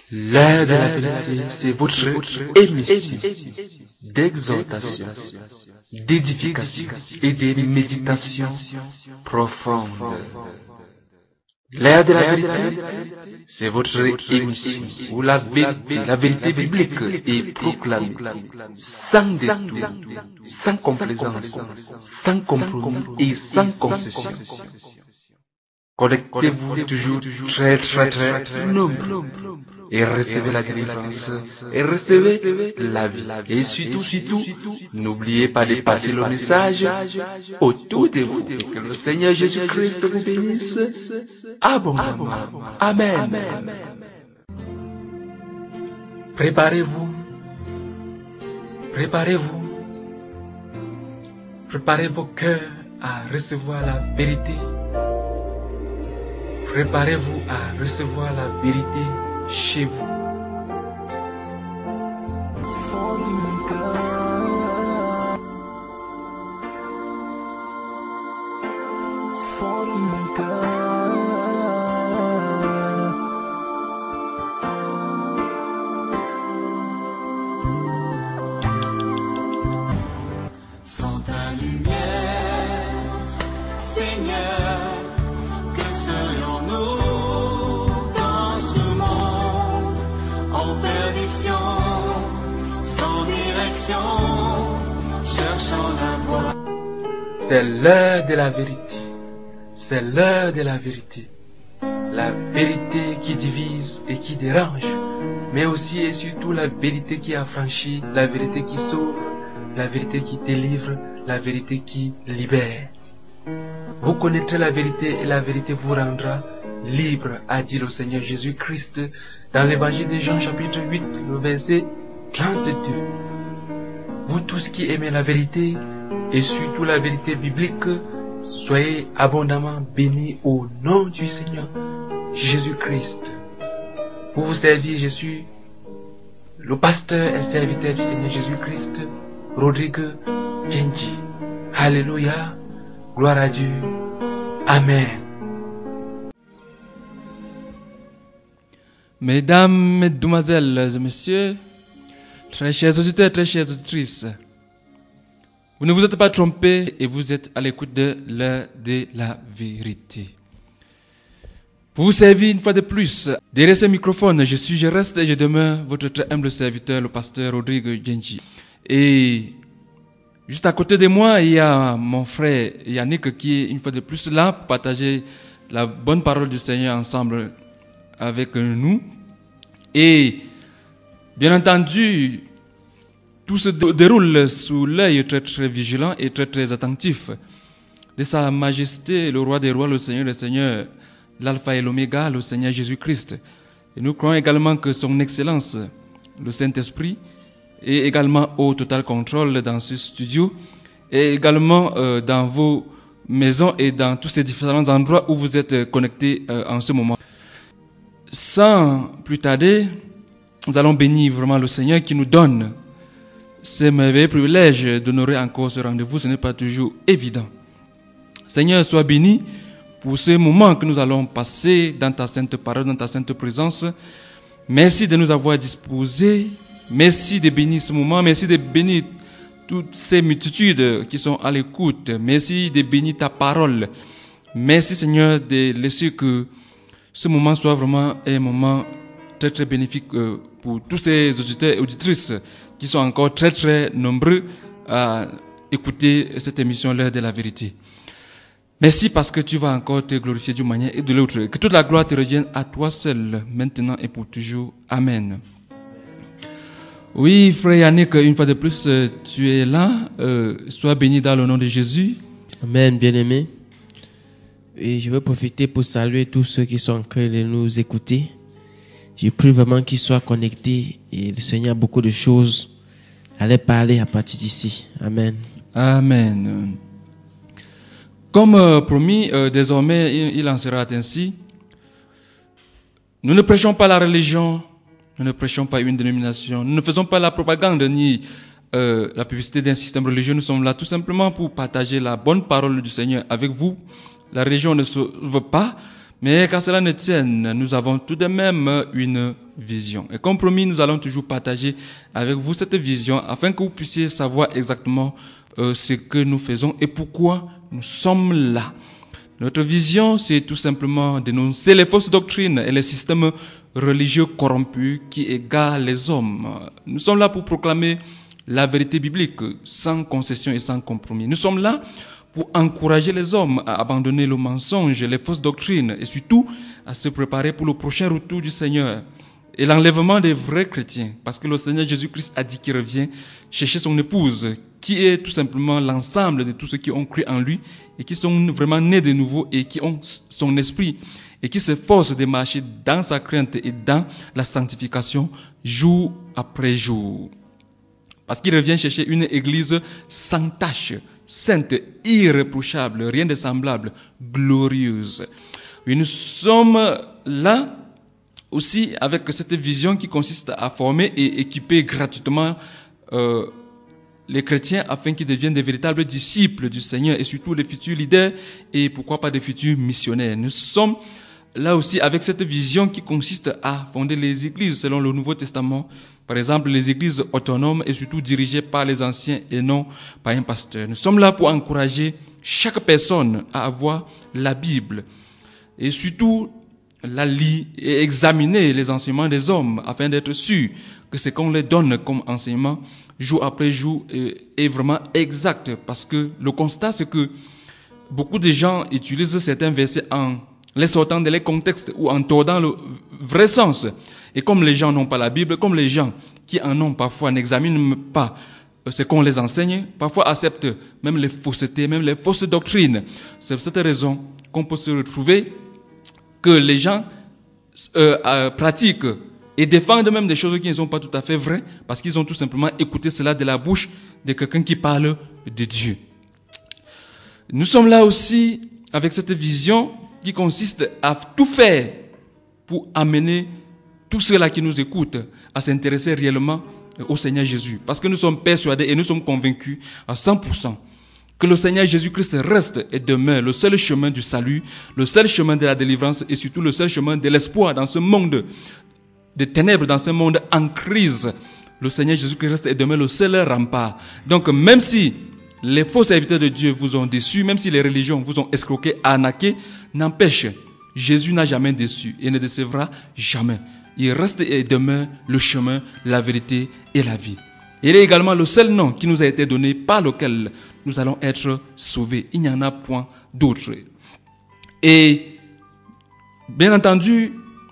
L'heure de la vérité, c'est votre émission d'exhortation, d'édification et de méditation profonde. L'heure de la vérité, c'est votre émission où la vérité biblique est proclamée, sans détour, sans complaisance, sans compromis et sans concession. Connectez-vous toujours très nombreux et recevez la délivrance et recevez la vie. Et surtout, n'oubliez pas de passer le message autour de vous et que le Seigneur Jésus-Christ vous bénisse abondamment. Amen. Préparez-vous. Préparez vos cœurs à recevoir la vérité. Préparez-vous à recevoir la vérité chez vous. Sans ta lumière, Seigneur, que serions-nous dans ce monde en perdition, sans direction, cherchant la voie. C'est l'heure de la vérité. C'est l'heure de la vérité. La vérité qui divise et qui dérange, mais aussi et surtout la vérité qui affranchit, la vérité qui sauve, la vérité qui délivre, la vérité qui libère. Vous connaîtrez la vérité et la vérité vous rendra libre, a dit le Seigneur Jésus-Christ dans l'évangile de Jean chapitre 8, le verset 32. Vous tous qui aimez la vérité et surtout la vérité biblique, soyez abondamment bénis au nom du Seigneur Jésus-Christ. Pour vous servir, je suis le pasteur et serviteur du Seigneur Jésus-Christ, Rodrigue Djenji. Alléluia, gloire à Dieu. Amen. Mesdames, Mesdemoiselles et Messieurs, très chers auditeurs, très chères auditrices, vous ne vous êtes pas trompés et vous êtes à l'écoute de l'heure de la vérité. Pour vous servir une fois de plus, derrière ce microphone, je reste et je demeure votre très humble serviteur, le pasteur Rodrigue Djenji. Et juste à côté de moi, il y a mon frère Yannick qui est une fois de plus là pour partager la bonne parole du Seigneur ensemble avec nous. Et bien entendu, tout se déroule sous l'œil très très vigilant et très très attentif de Sa Majesté, le Roi des Rois, le Seigneur des Seigneurs, l'Alpha et l'Oméga, le Seigneur Jésus-Christ. Et nous croyons également que Son Excellence, le Saint-Esprit, est également au total contrôle dans ce studio et également dans vos maisons et dans tous ces différents endroits où vous êtes connectés en ce moment. Sans plus tarder, nous allons bénir vraiment le Seigneur qui nous donne ce merveilleux privilège d'honorer encore ce rendez-vous. Ce n'est pas toujours évident. Seigneur, sois béni pour ce moment que nous allons passer dans ta sainte parole, dans ta sainte présence. Merci de nous avoir disposés. Merci de bénir ce moment. Merci de bénir toutes ces multitudes qui sont à l'écoute. Merci de bénir ta parole. Merci Seigneur de laisser que ce moment soit vraiment un moment très très bénéfique pour tous ces auditeurs et auditrices qui sont encore très très nombreux à écouter cette émission L'heure de la vérité. Merci parce que tu vas encore te glorifier d'une manière et de l'autre. Que toute la gloire te revienne à toi seul, maintenant et pour toujours. Amen. Oui, frère Yannick, une fois de plus, tu es là. Sois béni dans le nom de Jésus. Amen, bien-aimé. Et je veux profiter pour saluer tous ceux qui sont en train de nous écouter. Je prie vraiment qu'ils soient connectés et le Seigneur a beaucoup de choses à leur parler à partir d'ici. Amen. Amen. Comme promis, désormais, il en sera ainsi. Nous ne prêchons pas la religion, nous ne prêchons pas une dénomination, nous ne faisons pas la propagande ni la publicité d'un système religieux. Nous sommes là tout simplement pour partager la bonne parole du Seigneur avec vous. La religion ne sauve pas, Mais qu'à cela ne tienne, nous avons tout de même une vision. Et comme promis, nous allons toujours partager avec vous cette vision afin que vous puissiez savoir exactement ce que nous faisons et pourquoi nous sommes là. Notre vision, c'est tout simplement dénoncer les fausses doctrines et les systèmes religieux corrompus qui égarent les hommes. Nous sommes là pour proclamer la vérité biblique sans concession et sans compromis. Nous sommes là pour encourager les hommes à abandonner le mensonge, les fausses doctrines et surtout à se préparer pour le prochain retour du Seigneur et l'enlèvement des vrais chrétiens. Parce que le Seigneur Jésus-Christ a dit qu'il revient chercher son épouse, qui est tout simplement l'ensemble de tous ceux qui ont cru en lui et qui sont vraiment nés de nouveau et qui ont son esprit et qui s'efforcent de marcher dans sa crainte et dans la sanctification jour après jour. Parce qu'il revient chercher une église sans tache, sainte, irréprochable, rien de semblable, glorieuse. Et nous sommes là aussi avec cette vision qui consiste à former et équiper gratuitement les chrétiens afin qu'ils deviennent des véritables disciples du Seigneur et surtout des futurs leaders et pourquoi pas des futurs missionnaires. Nous sommes là aussi avec cette vision qui consiste à fonder les églises selon le Nouveau Testament. Par exemple, les églises autonomes et surtout dirigées par les anciens et non par un pasteur. Nous sommes là pour encourager chaque personne à avoir la Bible et surtout la lire et examiner les enseignements des hommes afin d'être sûr que ce qu'on leur donne comme enseignement jour après jour est vraiment exact. Parce que le constat, c'est que beaucoup de gens utilisent certains versets en les sortant de leur contexte ou en tordant le vrai sens. Et comme les gens n'ont pas la Bible, comme les gens qui en ont parfois n'examinent pas ce qu'on les enseigne, parfois acceptent même les faussetés, même les fausses doctrines. C'est pour cette raison qu'on peut se retrouver que les gens pratiquent et défendent même des choses qui ne sont pas tout à fait vraies parce qu'ils ont tout simplement écouté cela de la bouche de quelqu'un qui parle de Dieu. Nous sommes là aussi avec cette vision qui consiste à tout faire pour amener tous ceux-là qui nous écoutent à s'intéresser réellement au Seigneur Jésus. Parce que nous sommes persuadés et nous sommes convaincus à 100% que le Seigneur Jésus-Christ reste et demeure le seul chemin du salut, le seul chemin de la délivrance et surtout le seul chemin de l'espoir dans ce monde de ténèbres, dans ce monde en crise. Le Seigneur Jésus-Christ reste et demeure le seul rempart. Donc même si les faux serviteurs de Dieu vous ont déçus, même si les religions vous ont escroqué, arnaqué, n'empêche, Jésus n'a jamais déçu et ne décevra jamais. Il reste et demeure le chemin, la vérité et la vie. Il est également le seul nom qui nous a été donné par lequel nous allons être sauvés. Il n'y en a point d'autre. Et bien entendu,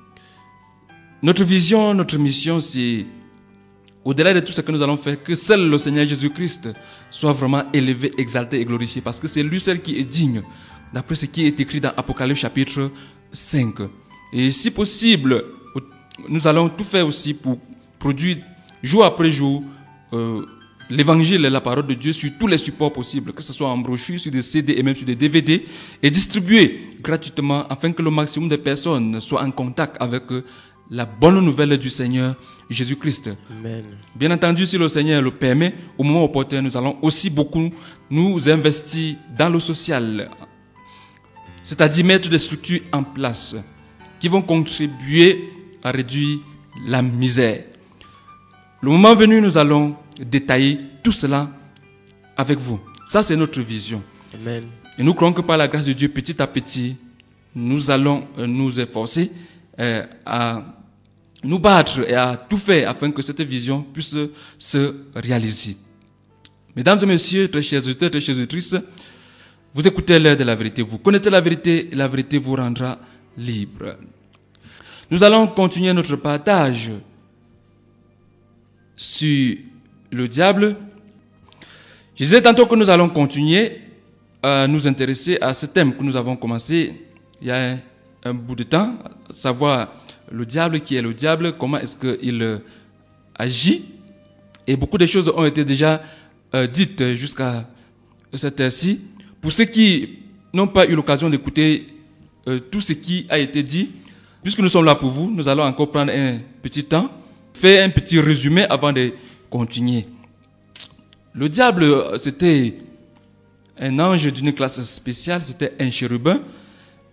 notre vision, notre mission, c'est au-delà de tout ce que nous allons faire, que seul le Seigneur Jésus-Christ soit vraiment élevé, exalté et glorifié. Parce que c'est lui seul qui est digne, d'après ce qui est écrit dans Apocalypse chapitre 5. Et si possible, nous allons tout faire aussi pour produire jour après jour l'évangile et la parole de Dieu sur tous les supports possibles, que ce soit en brochure, sur des CD et même sur des DVD, et distribuer gratuitement afin que le maximum de personnes soient en contact avec la bonne nouvelle du Seigneur Jésus-Christ. Amen. Bien entendu, si le Seigneur le permet, au moment opportun, nous allons aussi beaucoup nous investir dans le social, c'est-à-dire mettre des structures en place qui vont contribuer à réduire la misère. Le moment venu, nous allons détailler tout cela avec vous. Ça, c'est notre vision. Amen. Et nous croyons que par la grâce de Dieu, petit à petit, nous allons nous efforcer à nous battre et à tout faire afin que cette vision puisse se réaliser. Mesdames et messieurs, très chers auditeurs, très chères auditrices, vous écoutez l'heure de la vérité. Vous connaissez la vérité et la vérité vous rendra libre. Nous allons continuer notre partage sur le diable. Je disais tantôt que nous allons continuer à nous intéresser à ce thème que nous avons commencé il y a un bout de temps, savoir le diable, qui est le diable, comment est-ce qu'il agit. Et beaucoup de choses ont été déjà dites jusqu'à cette heure-ci. Pour ceux qui n'ont pas eu l'occasion d'écouter tout ce qui a été dit, puisque nous sommes là pour vous, nous allons encore prendre un petit temps, faire un petit résumé avant de continuer. Le diable, c'était un ange d'une classe spéciale, c'était un chérubin.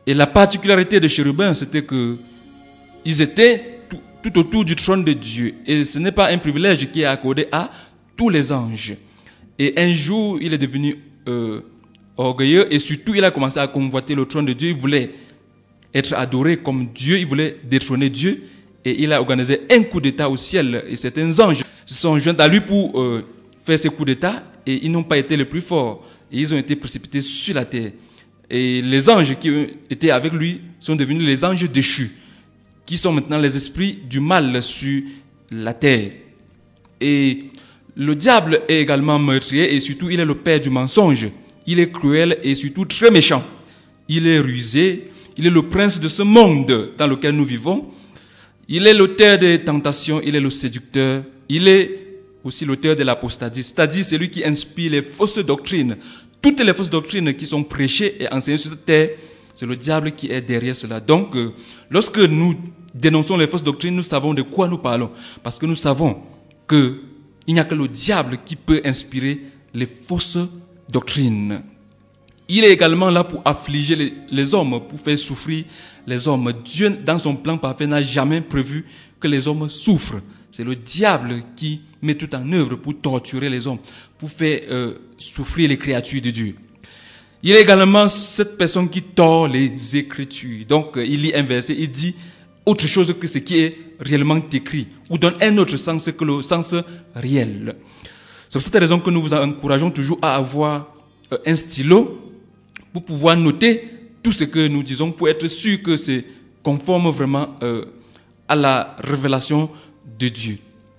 Et la particularité des chérubins, c'était que ils étaient tout autour du trône de Dieu. Et ce n'est pas un privilège qui est accordé à tous les anges. Et un jour, il est devenu orgueilleux et surtout, il a commencé à convoiter le trône de Dieu. Il voulait être adoré comme Dieu, il voulait détrôner Dieu. Et il a organisé un coup d'État au ciel. Et certains anges se sont joints à lui pour faire ce coup d'État. Et ils n'ont pas été les plus forts. Et ils ont été précipités sur la terre. Et les anges qui étaient avec lui sont devenus les anges déchus, qui sont maintenant les esprits du mal sur la terre. Et le diable est également meurtrier et surtout il est le père du mensonge. Il est cruel et surtout très méchant. Il est rusé, il est le prince de ce monde dans lequel nous vivons. Il est l'auteur des tentations, il est le séducteur, il est aussi l'auteur de l'apostasie, c'est-à-dire celui qui inspire les fausses doctrines. Toutes les fausses doctrines qui sont prêchées et enseignées sur cette terre, c'est le diable qui est derrière cela. Donc, lorsque nous dénonçons les fausses doctrines, nous savons de quoi nous parlons. Parce que nous savons qu'il n'y a que le diable qui peut inspirer les fausses doctrines. Il est également là pour affliger les hommes, pour faire souffrir les hommes. Dieu, dans son plan parfait, n'a jamais prévu que les hommes souffrent. C'est le diable qui met tout en œuvre pour torturer les hommes, pour faire souffrir les créatures de Dieu. Il est également cette personne qui tord les Écritures. Donc, il lit un verset, il dit autre chose que ce qui est réellement écrit, ou donne un autre sens que le sens réel. C'est pour cette raison que nous vous encourageons toujours à avoir un stylo pour pouvoir noter tout ce que nous disons, pour être sûr que c'est conforme vraiment à la révélation de Dieu.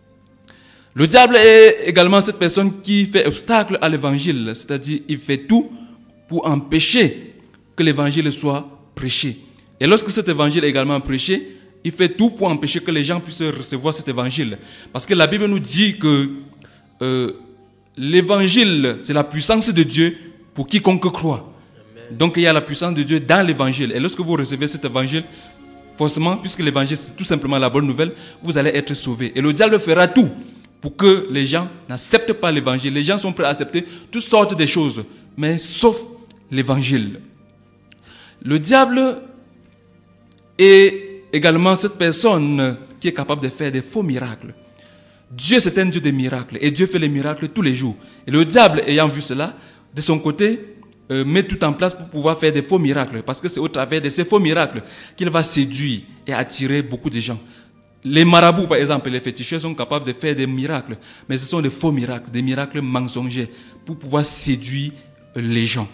Le diable est également cette personne qui fait obstacle à l'évangile, c'est-à-dire il fait tout pour empêcher que l'évangile soit prêché. Et lorsque cet évangile est également prêché, il fait tout pour empêcher que les gens puissent recevoir cet évangile. Parce que la Bible nous dit que l'évangile, c'est la puissance de Dieu pour quiconque croit. Amen. Donc il y a la puissance de Dieu dans l'évangile. Et lorsque vous recevez cet évangile, forcément, puisque l'évangile c'est tout simplement la bonne nouvelle, vous allez être sauvés. Et le diable fera tout pour que les gens n'acceptent pas l'évangile. Les gens sont prêts à accepter toutes sortes de choses, mais sauf l'évangile. Le diable est également cette personne qui est capable de faire des faux miracles. Dieu, c'est un Dieu de miracles et Dieu fait les miracles tous les jours. Et le diable, ayant vu cela, de son côté, met tout en place pour pouvoir faire des faux miracles, parce que c'est au travers de ces faux miracles qu'il va séduire et attirer beaucoup de gens. Les marabouts, par exemple, les féticheurs sont capables de faire des miracles, mais ce sont des faux miracles, des miracles mensongers pour pouvoir séduire les gens.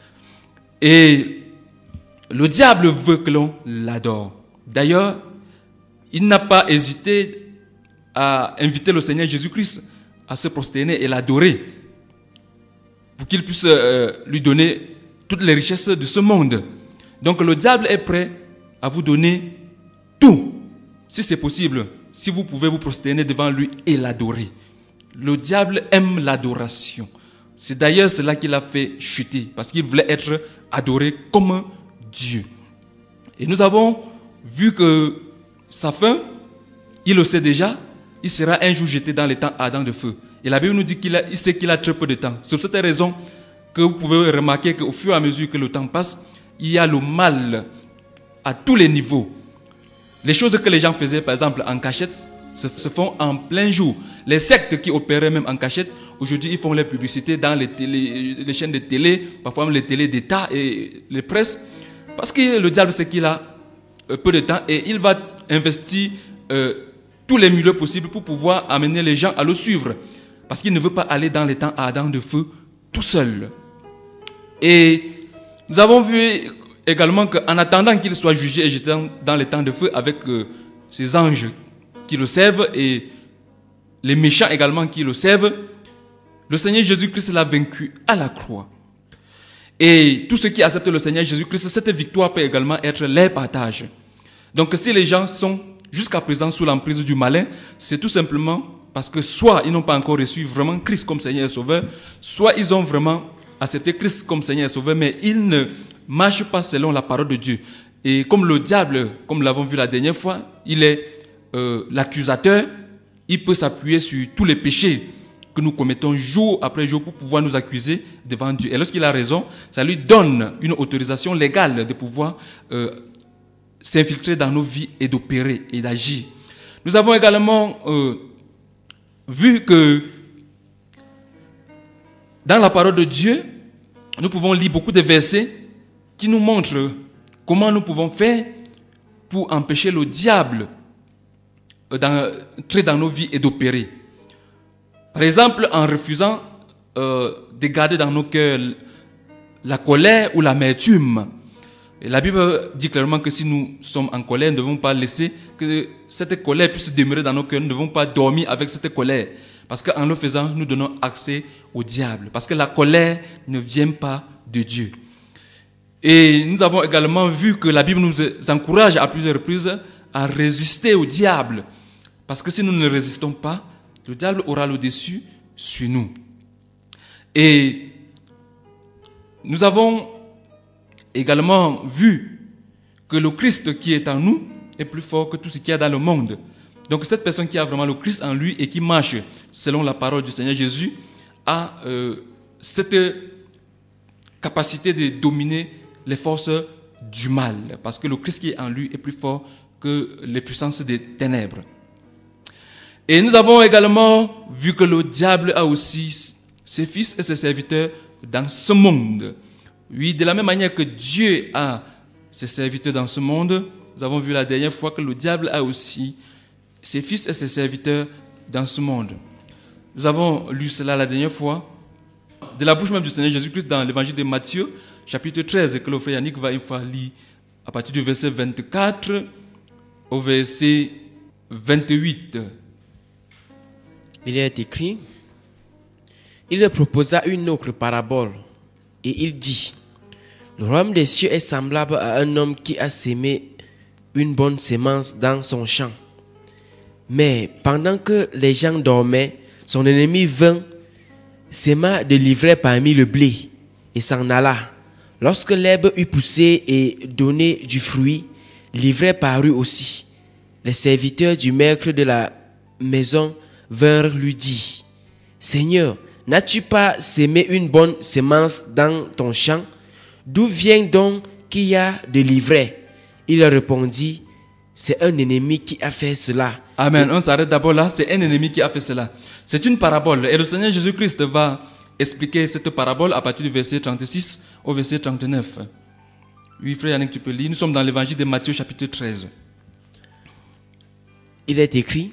Et le diable veut que l'on l'adore. D'ailleurs, il n'a pas hésité à inviter le Seigneur Jésus-Christ à se prosterner et l'adorer pour qu'il puisse lui donner toutes les richesses de ce monde. Donc le diable est prêt à vous donner tout, si c'est possible, si vous pouvez vous prosterner devant lui et l'adorer. Le diable aime l'adoration. C'est d'ailleurs cela qui l'a fait chuter, parce qu'il voulait être adoré comme Dieu. Et nous avons vu que sa fin, il le sait déjà, il sera un jour jeté dans les temps ardents de feu. Et la Bible nous dit qu'il sait qu'il a très peu de temps. C'est pour cette raison que vous pouvez remarquer qu'au fur et à mesure que le temps passe, il y a le mal à tous les niveaux. Les choses que les gens faisaient, par exemple, en cachette, se font en plein jour. Les sectes qui opéraient même en cachette, aujourd'hui, ils font les publicités dans les chaînes de télé, parfois même les télés d'État et les presses, parce que le diable sait qu'il a peu de temps et il va investir tous les milieux possibles pour pouvoir amener les gens à le suivre, parce qu'il ne veut pas aller dans les temps ardents de feu tout seul. Et nous avons vu également qu'en attendant qu'il soit jugé et jeté dans les temps de feu avec ces anges qui le servent et les méchants également qui le servent, le Seigneur Jésus-Christ l'a vaincu à la croix. Et tous ceux qui acceptent le Seigneur Jésus-Christ, cette victoire peut également être leur partage. Donc si les gens sont jusqu'à présent sous l'emprise du malin, c'est tout simplement parce que soit ils n'ont pas encore reçu vraiment Christ comme Seigneur et Sauveur, soit ils ont vraiment accepté Christ comme Seigneur et Sauveur, mais ils ne marchent pas selon la parole de Dieu. Et comme le diable, comme nous l'avons vu la dernière fois, il est l'accusateur, il peut s'appuyer sur tous les péchés que nous commettons jour après jour pour pouvoir nous accuser devant Dieu. Et lorsqu'il a raison, ça lui donne une autorisation légale de pouvoir s'infiltrer dans nos vies et d'opérer et d'agir. Nous avons également vu que dans la parole de Dieu, nous pouvons lire beaucoup de versets qui nous montrent comment nous pouvons faire pour empêcher le diable d'entrer dans nos vies et d'opérer. Par exemple, en refusant de garder dans nos cœurs la colère ou l'amertume. Et la Bible dit clairement que si nous sommes en colère, nous ne devons pas laisser que cette colère puisse demeurer dans nos cœurs. Nous ne devons pas dormir avec cette colère. Parce qu'en le faisant, nous donnons accès au diable. Parce que la colère ne vient pas de Dieu. Et nous avons également vu que la Bible nous encourage à plusieurs reprises à résister au diable. Parce que si nous ne résistons pas, le diable aura le dessus sur nous. Et nous avons également vu que le Christ qui est en nous est plus fort que tout ce qu'il y a dans le monde. Donc cette personne qui a vraiment le Christ en lui et qui marche selon la parole du Seigneur Jésus a cette capacité de dominer les forces du mal. Parce que le Christ qui est en lui est plus fort que les puissances des ténèbres. Et nous avons également vu que le diable a aussi ses fils et ses serviteurs dans ce monde. Oui, de la même manière que Dieu a ses serviteurs dans ce monde, nous avons vu la dernière fois que le diable a aussi ses fils et ses serviteurs dans ce monde. Nous avons lu cela la dernière fois, de la bouche même du Seigneur Jésus-Christ dans l'évangile de Matthieu, chapitre 13, que le frère Yannick va une fois lire à partir du verset 24 au verset 28. Il est écrit, il leur proposa une autre parabole et il dit, le royaume des cieux est semblable à un homme qui a sémé une bonne semence dans son champ. Mais pendant que les gens dormaient, son ennemi vint, sema de l'ivraie parmi le blé et s'en alla. Lorsque l'herbe eut poussé et donné du fruit, l'ivraie parut aussi. Les serviteurs du maître de la maison vinrent lui dire, Seigneur, n'as-tu pas sémé une bonne semence dans ton champ? D'où vient donc qu'il y a de l'ivraie? Il leur répondit, c'est un ennemi qui a fait cela. Amen. On s'arrête d'abord là. C'est un ennemi qui a fait cela. C'est une parabole. Et le Seigneur Jésus-Christ va expliquer cette parabole à partir du verset 36 au verset 39. Oui, frère Yannick, tu peux lire. Nous sommes dans l'évangile de Matthieu, chapitre 13. Il est écrit,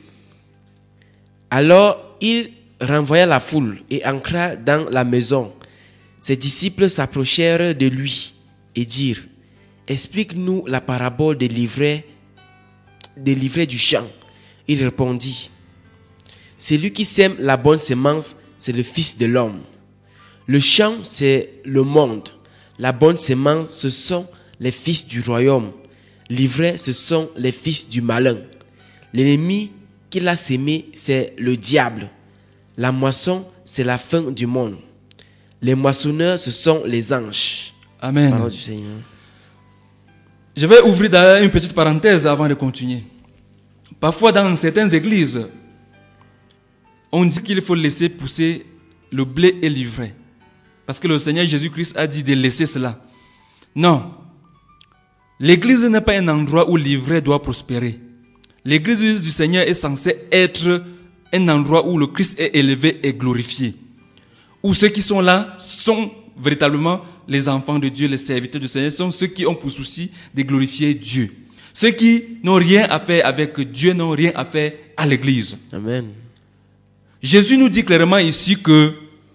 alors il renvoya la foule et entra dans la maison. Ses disciples s'approchèrent de lui et dirent, explique-nous la parabole des livrets du champ. Il répondit, celui qui sème la bonne semence, c'est le Fils de l'homme. Le champ, c'est le monde. La bonne semence, ce sont les fils du royaume. L'ivraie, ce sont les fils du malin. L'ennemi qui l'a sémé, c'est le diable. La moisson, c'est la fin du monde. Les moissonneurs, ce sont les anges. Amen. Parole du Seigneur. Je vais ouvrir d'ailleurs une petite parenthèse avant de continuer. Parfois, dans certaines églises, on dit qu'il faut laisser pousser le blé et l'ivraie. Parce que le Seigneur Jésus-Christ a dit de laisser cela. Non. L'église n'est pas un endroit où l'ivraie doit prospérer. L'église du Seigneur est censée être un endroit où le Christ est élevé et glorifié. Où ceux qui sont là sont véritablement les enfants de Dieu, les serviteurs du Seigneur, sont ceux qui ont pour souci de glorifier Dieu. Ceux qui n'ont rien à faire avec Dieu n'ont rien à faire à l'église. Amen. Jésus nous dit clairement ici que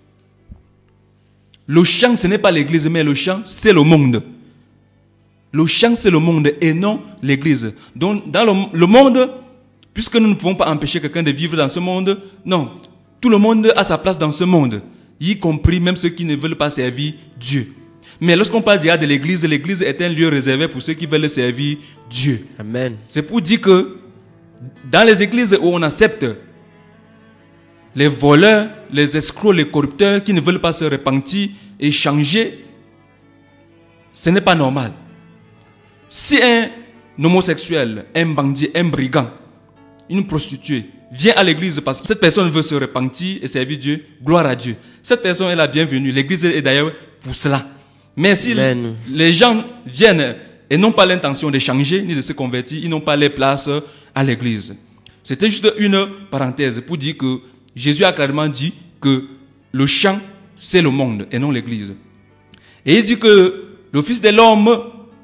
le champ, ce n'est pas l'église, mais le champ, c'est le monde. Le champ, c'est le monde et non l'église. Donc, dans le monde, puisque nous ne pouvons pas empêcher quelqu'un de vivre dans ce monde, non. Tout le monde a sa place dans ce monde, y compris même ceux qui ne veulent pas servir Dieu. Mais lorsqu'on parle déjà de l'église, l'église est un lieu réservé pour ceux qui veulent servir Dieu. Amen. C'est pour dire que dans les églises où on accepte les voleurs, les escrocs, les corrupteurs qui ne veulent pas se repentir et changer, ce n'est pas normal. Si un homosexuel, un bandit, un brigand, une prostituée vient à l'église parce que cette personne veut se repentir et servir Dieu, gloire à Dieu. Cette personne est la bienvenue. L'église est d'ailleurs pour cela. Mais si Amen. les gens viennent et n'ont pas l'intention de changer ni de se convertir, ils n'ont pas les places à l'église. C'était juste une parenthèse pour dire que Jésus a clairement dit que le champ, c'est le monde et non l'église. Et il dit que le Fils de l'homme,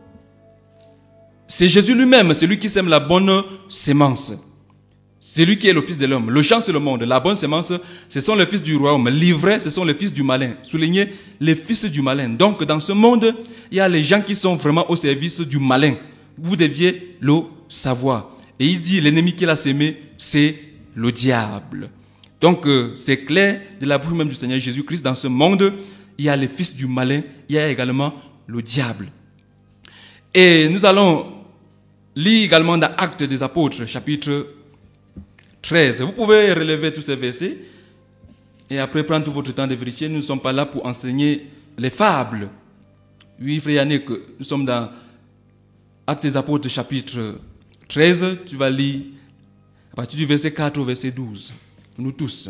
c'est Jésus lui-même, c'est lui qui sème la bonne sémence. C'est lui qui est le Fils de l'homme. Le champ, c'est le monde. La bonne sémence, ce sont les fils du royaume. L'ivraie, ce sont les fils du malin. Soulignez, les fils du malin. Donc, dans ce monde, il y a les gens qui sont vraiment au service du malin. Vous deviez le savoir. Et il dit, l'ennemi qu'il a sémé, c'est le diable. Donc, c'est clair de la bouche même du Seigneur Jésus-Christ. Dans ce monde, il y a les fils du malin. Il y a également le diable. Et nous allons lire également dans Actes des Apôtres, chapitre 13. Vous pouvez relever tous ces versets et après prendre tout votre temps de vérifier. Nous ne sommes pas là pour enseigner les fables. Oui, frère Yannick, nous sommes dans Actes des Apôtres, chapitre 13. Tu vas lire à partir du verset 4 au verset 12. Nous tous.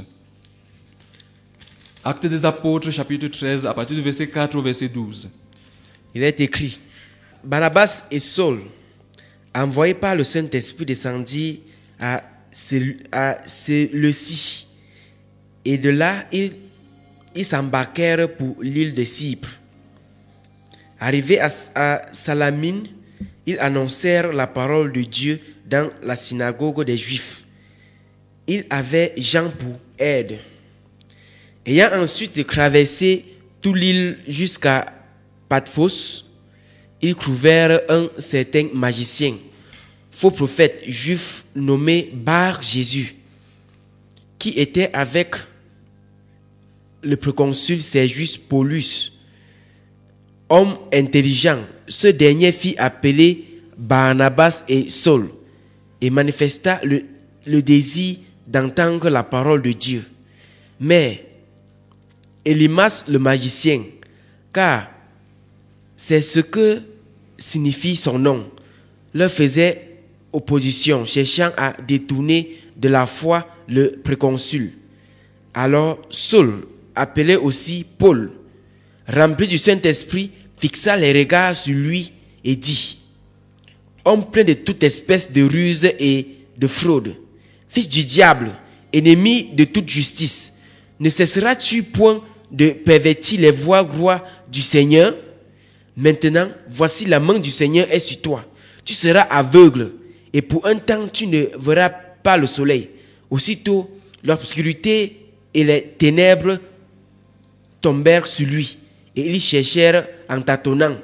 Actes des Apôtres, chapitre 13, à partir du verset 4 au verset 12. Il est écrit, Barnabas et Saul, envoyés par le Saint-Esprit, descendirent à Séleucie. Et de là, ils s'embarquèrent pour l'île de Cypre. Arrivés à Salamine, ils annoncèrent la parole de Dieu dans la synagogue des Juifs. Ils avaient Jean pour aide. Ayant ensuite traversé toute l'île jusqu'à Paphos, ils trouvèrent un certain magicien, faux prophète juif nommé Bar-Jésus, qui était avec le proconsul Sergius Paulus, homme intelligent. Ce dernier fit appeler Barnabas et Saul et manifesta le désir d'entendre la parole de Dieu. Mais Élymas le magicien, car c'est ce que signifie son nom, leur faisait opposition, cherchant à détourner de la foi le préconsul. Alors Saul, appelé aussi Paul, rempli du Saint-Esprit, fixa les regards sur lui et dit, homme plein de toute espèce de ruse et de fraude, fils du diable, ennemi de toute justice, ne cesseras-tu point de pervertir les voies droites du Seigneur? Maintenant, voici la main du Seigneur est sur toi. Tu seras aveugle et pour un temps tu ne verras pas le soleil. Aussitôt, l'obscurité et les ténèbres tombèrent sur lui et ils cherchèrent en tâtonnant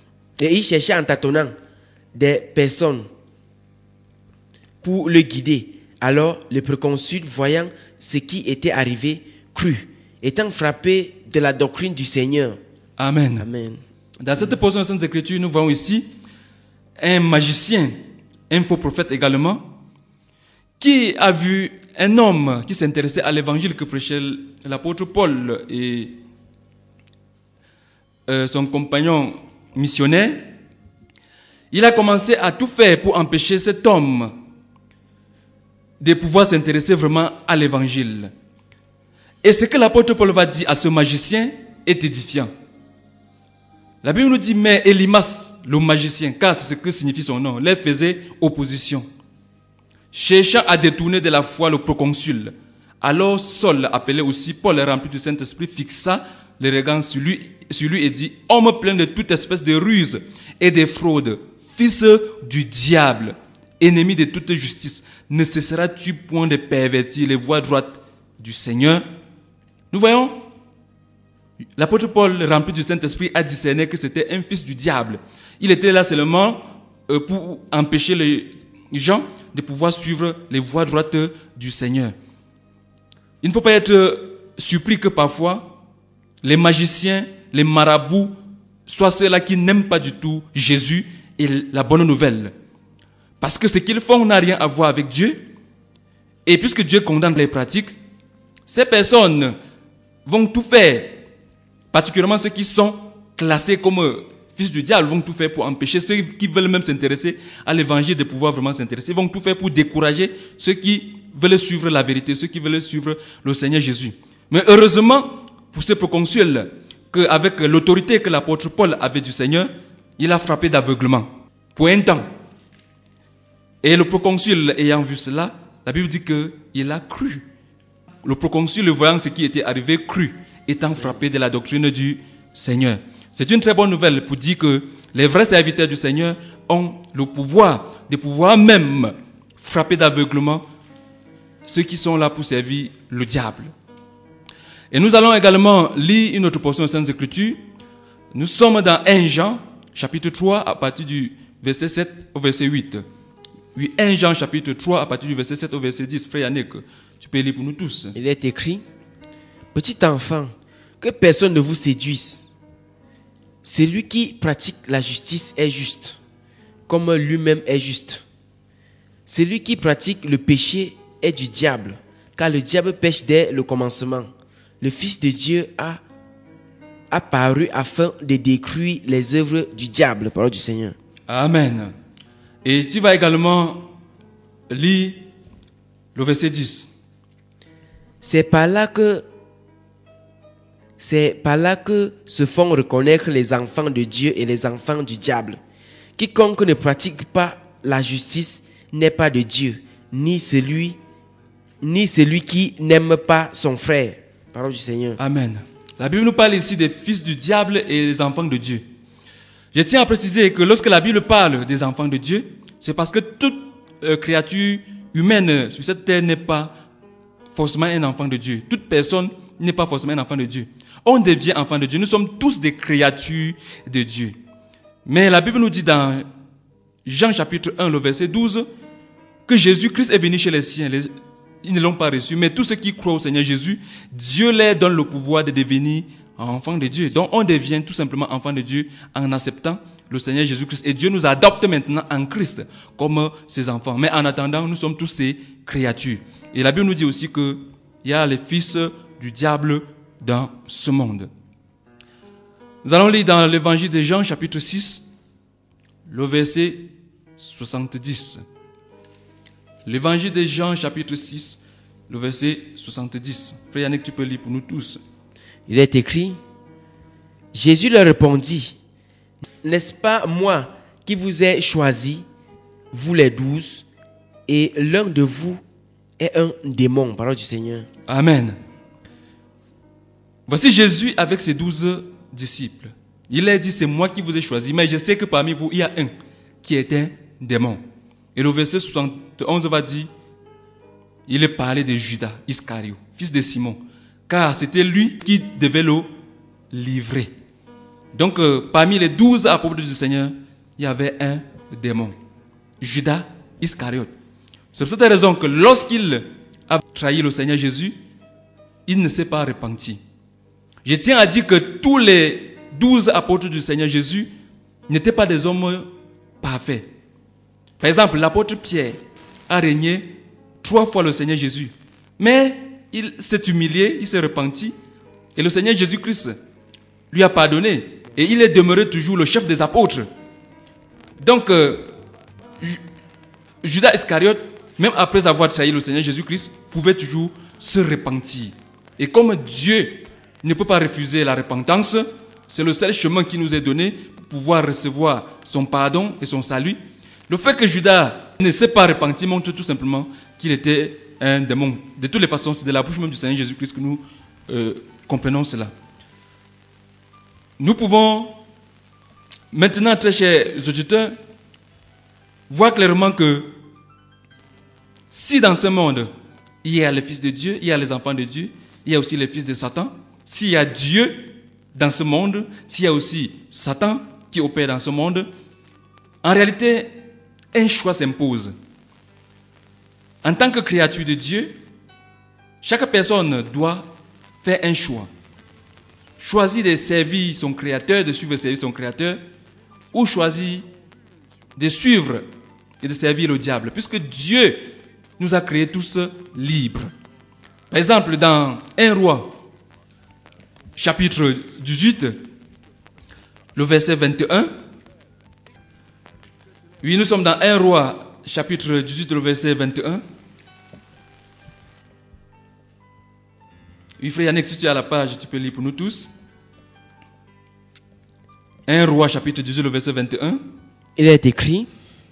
des personnes pour le guider. Alors le proconsul, voyant ce qui était arrivé, crut, étant frappé de la doctrine du Seigneur. Amen. Amen. Dans cette portion de Sainte Écriture, nous voyons ici un magicien, un faux prophète également, qui a vu un homme qui s'intéressait à l'évangile que prêchait l'apôtre Paul et son compagnon missionnaire. Il a commencé à tout faire pour empêcher cet homme de pouvoir s'intéresser vraiment à l'évangile. Et ce que l'apôtre Paul va dire à ce magicien est édifiant. La Bible nous dit, mais Élymas, le magicien, car c'est ce que signifie son nom, leur faisait opposition, cherchant à détourner de la foi le proconsul. Alors Saul, appelé aussi Paul, rempli du Saint-Esprit, fixa les regards sur lui et dit, homme plein de toute espèce de ruse et de fraude, fils du diable, ennemi de toute justice, ne cesseras-tu point de pervertir les voies droites du Seigneur? Nous voyons, l'apôtre Paul, rempli du Saint-Esprit, a discerné que c'était un fils du diable. Il était là seulement pour empêcher les gens de pouvoir suivre les voies droites du Seigneur. Il ne faut pas être surpris que parfois, les magiciens, les marabouts, soient ceux-là qui n'aiment pas du tout Jésus et la bonne nouvelle. Parce que ce qu'ils font n'a rien à voir avec Dieu. Et puisque Dieu condamne les pratiques, ces personnes vont tout faire, particulièrement ceux qui sont classés comme fils du diable, vont tout faire pour empêcher ceux qui veulent même s'intéresser à l'évangile de pouvoir vraiment s'intéresser. Ils vont tout faire pour décourager ceux qui veulent suivre la vérité, ceux qui veulent suivre le Seigneur Jésus. Mais heureusement, pour ce proconsul, qu'avec l'autorité que l'apôtre Paul avait du Seigneur, il a frappé d'aveuglement pour un temps. Et le proconsul ayant vu cela, la Bible dit qu'il a cru. Le proconsul, voyant ce qui était arrivé, crut, étant frappé de la doctrine du Seigneur. C'est une très bonne nouvelle pour dire que les vrais serviteurs du Seigneur ont le pouvoir, de pouvoir même frapper d'aveuglement ceux qui sont là pour servir le diable. Et nous allons également lire une autre portion de Saintes Écritures. Nous sommes dans 1 Jean, chapitre 3, à partir du verset 7 au verset 8. Oui, 1 Jean, chapitre 3, à partir du verset 7 au verset 10. Frère Yannick, tu peux lire pour nous tous. Il est écrit: Petit enfant, que personne ne vous séduise. Celui qui pratique la justice est juste, comme lui-même est juste. Celui qui pratique le péché est du diable, car le diable pêche dès le commencement. Le Fils de Dieu a apparu afin de détruire les œuvres du diable. Parole du Seigneur. Amen. Et tu vas également lire le verset 10. C'est par là que se font reconnaître les enfants de Dieu et les enfants du diable. Quiconque ne pratique pas la justice n'est pas de Dieu, ni celui qui n'aime pas son frère. Parole du Seigneur. Amen. La Bible nous parle ici des fils du diable et des enfants de Dieu. Je tiens à préciser que lorsque la Bible parle des enfants de Dieu, c'est parce que toute créature humaine sur cette terre n'est pas forcément un enfant de Dieu. Toute personne n'est pas forcément un enfant de Dieu. On devient enfant de Dieu. Nous sommes tous des créatures de Dieu. Mais la Bible nous dit dans Jean chapitre 1, le verset 12, que Jésus-Christ est venu chez les siens. Ils ne l'ont pas reçu. Mais tous ceux qui croient au Seigneur Jésus, Dieu leur donne le pouvoir de devenir enfants de Dieu. Donc on devient tout simplement enfants de Dieu en acceptant le Seigneur Jésus-Christ. Et Dieu nous adopte maintenant en Christ comme ses enfants. Mais en attendant, nous sommes tous ses créatures. Et la Bible nous dit aussi qu'il y a les fils du diable dans ce monde. Nous allons lire dans l'évangile de Jean, chapitre 6, le verset 70. L'évangile de Jean, chapitre 6, le verset 70. Frère Yannick, tu peux lire pour nous tous. Il est écrit: Jésus leur répondit: N'est-ce pas moi qui vous ai choisi, vous les 12, et l'un de vous est un démon. Parole du Seigneur. Amen. Voici Jésus avec ses 12 disciples. Il leur dit: c'est moi qui vous ai choisi, mais je sais que parmi vous, il y a un qui est un démon. Et le verset 71 va dire, il est parlé de Judas Iscariot, fils de Simon, car c'était lui qui devait le livrer. Donc, parmi les 12 apôtres du Seigneur, il y avait un démon, Judas Iscariot. C'est pour cette raison que lorsqu'il a trahi le Seigneur Jésus, il ne s'est pas repenti. Je tiens à dire que tous les 12 apôtres du Seigneur Jésus n'étaient pas des hommes parfaits. Par exemple, l'apôtre Pierre a régné 3 fois le Seigneur Jésus. Mais il s'est humilié, il s'est repenti. Et le Seigneur Jésus-Christ lui a pardonné. Et il est demeuré toujours le chef des apôtres. Donc, Judas Iscariot, même après avoir trahi le Seigneur Jésus-Christ, pouvait toujours se repentir. Et comme Dieu ne peut pas refuser la repentance, c'est le seul chemin qui nous est donné pour pouvoir recevoir son pardon et son salut. Le fait que Judas ne s'est pas repenti montre tout simplement qu'il était un démon. De toutes les façons, c'est de la bouche même du Seigneur Jésus-Christ que nous comprenons cela. Nous pouvons maintenant, très chers auditeurs, voir clairement que si dans ce monde, il y a les fils de Dieu, il y a les enfants de Dieu, il y a aussi les fils de Satan, s'il y a Dieu dans ce monde, s'il y a aussi Satan qui opère dans ce monde, en réalité, un choix s'impose. En tant que créature de Dieu, chaque personne doit faire un choix. Choisir de servir son Créateur, de suivre et servir son Créateur, ou choisir de suivre et de servir le diable, puisque Dieu nous a créés tous libres. Par exemple, dans 1 Roi, chapitre 18, le verset 21. Oui, nous sommes dans 1 Roi, chapitre 18, le verset 21. Oui, frère Yannick, si tu es à la page, tu peux lire pour nous tous. 1 Roi, chapitre 18, le verset 21. Il est écrit: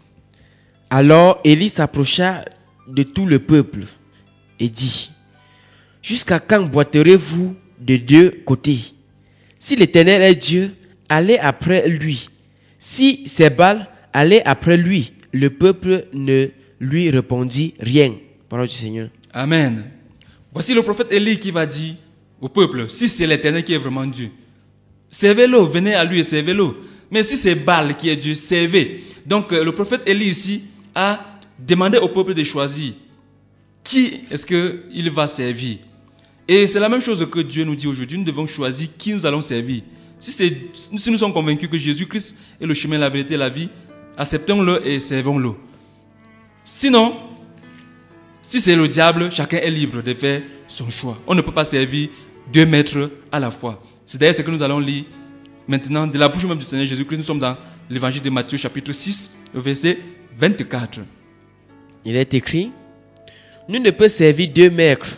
alors Élie s'approcha de tout le peuple et dit: jusqu'à quand boiterez-vous de deux côtés? Si l'Éternel est Dieu, allez après lui. Si c'est Baal, allez après lui. Le peuple ne lui répondit rien. Parole du Seigneur. Amen. Voici le prophète Élie qui va dire au peuple, si c'est l'Éternel qui est vraiment Dieu, servez-le, venez à lui et servez-le. Mais si c'est Baal qui est Dieu, servez. Donc le prophète Élie ici a demandé au peuple de choisir qui est-ce qu'il va servir. Et c'est la même chose que Dieu nous dit aujourd'hui, nous devons choisir qui nous allons servir. Si nous sommes convaincus que Jésus-Christ est le chemin, la vérité et la vie, acceptons-le et servons-le. Sinon, si c'est le diable, chacun est libre de faire son choix. On ne peut pas servir deux maîtres à la fois. C'est d'ailleurs ce que nous allons lire maintenant de la bouche même du Seigneur Jésus-Christ. Nous sommes dans l'évangile de Matthieu chapitre 6, verset 24. Il est écrit: nul ne peut servir deux maîtres,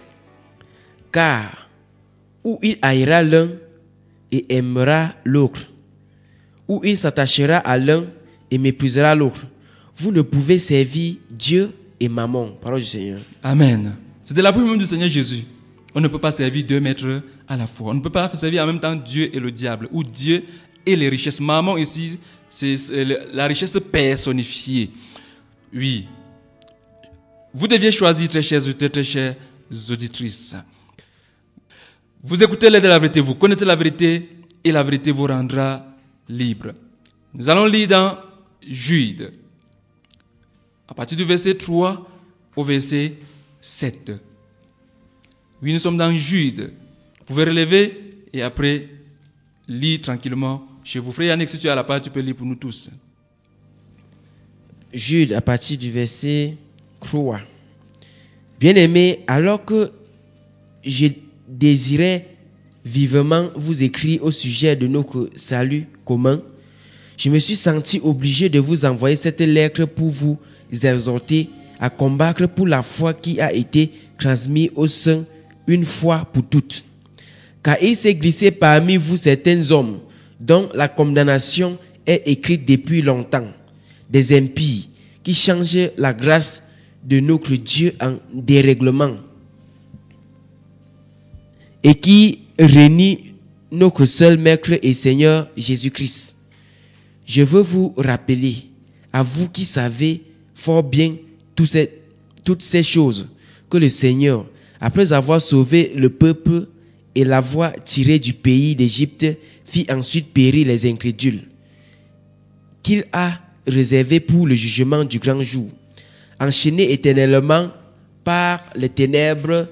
car ou il haïra l'un et aimera l'autre, ou il s'attachera à l'un et méprisera l'autre. Vous ne pouvez servir Dieu et Mammon. Parole du Seigneur. Amen. C'est de la bouche même du Seigneur Jésus. On ne peut pas servir deux maîtres à la fois. On ne peut pas servir en même temps Dieu et le diable, ou Dieu et les richesses. Mammon ici, c'est la richesse personnifiée. Oui. Vous deviez choisir, très chers auditeurs, très chères auditrices. Vous écoutez l'aide de la vérité, vous connaissez la vérité, et la vérité vous rendra libre. Nous allons lire dans Jude, à partir du verset 3 au verset 7. Oui, nous sommes dans Jude. Vous pouvez relever et après lire tranquillement chez vous. Frère Yannick, si tu es à la page, tu peux lire pour nous tous. Jude, à partir du verset 3. Bien-aimés, alors que je désirais vivement vous écrire au sujet de notre salut commun, je me suis senti obligé de vous envoyer cette lettre pour vous exhorter à combattre pour la foi qui a été transmise aux saints une fois pour toutes. Car il s'est glissé parmi vous certains hommes dont la condamnation est écrite depuis longtemps, des impies qui changent la grâce de notre Dieu en dérèglement et qui renient notre seul Maître et Seigneur Jésus-Christ. Je veux vous rappeler, à vous qui savez fort bien toutes ces choses, que le Seigneur, après avoir sauvé le peuple et l'avoir tiré du pays d'Égypte, fit ensuite périr les incrédules, qu'il a réservé pour le jugement du grand jour, enchaînés éternellement par les ténèbres,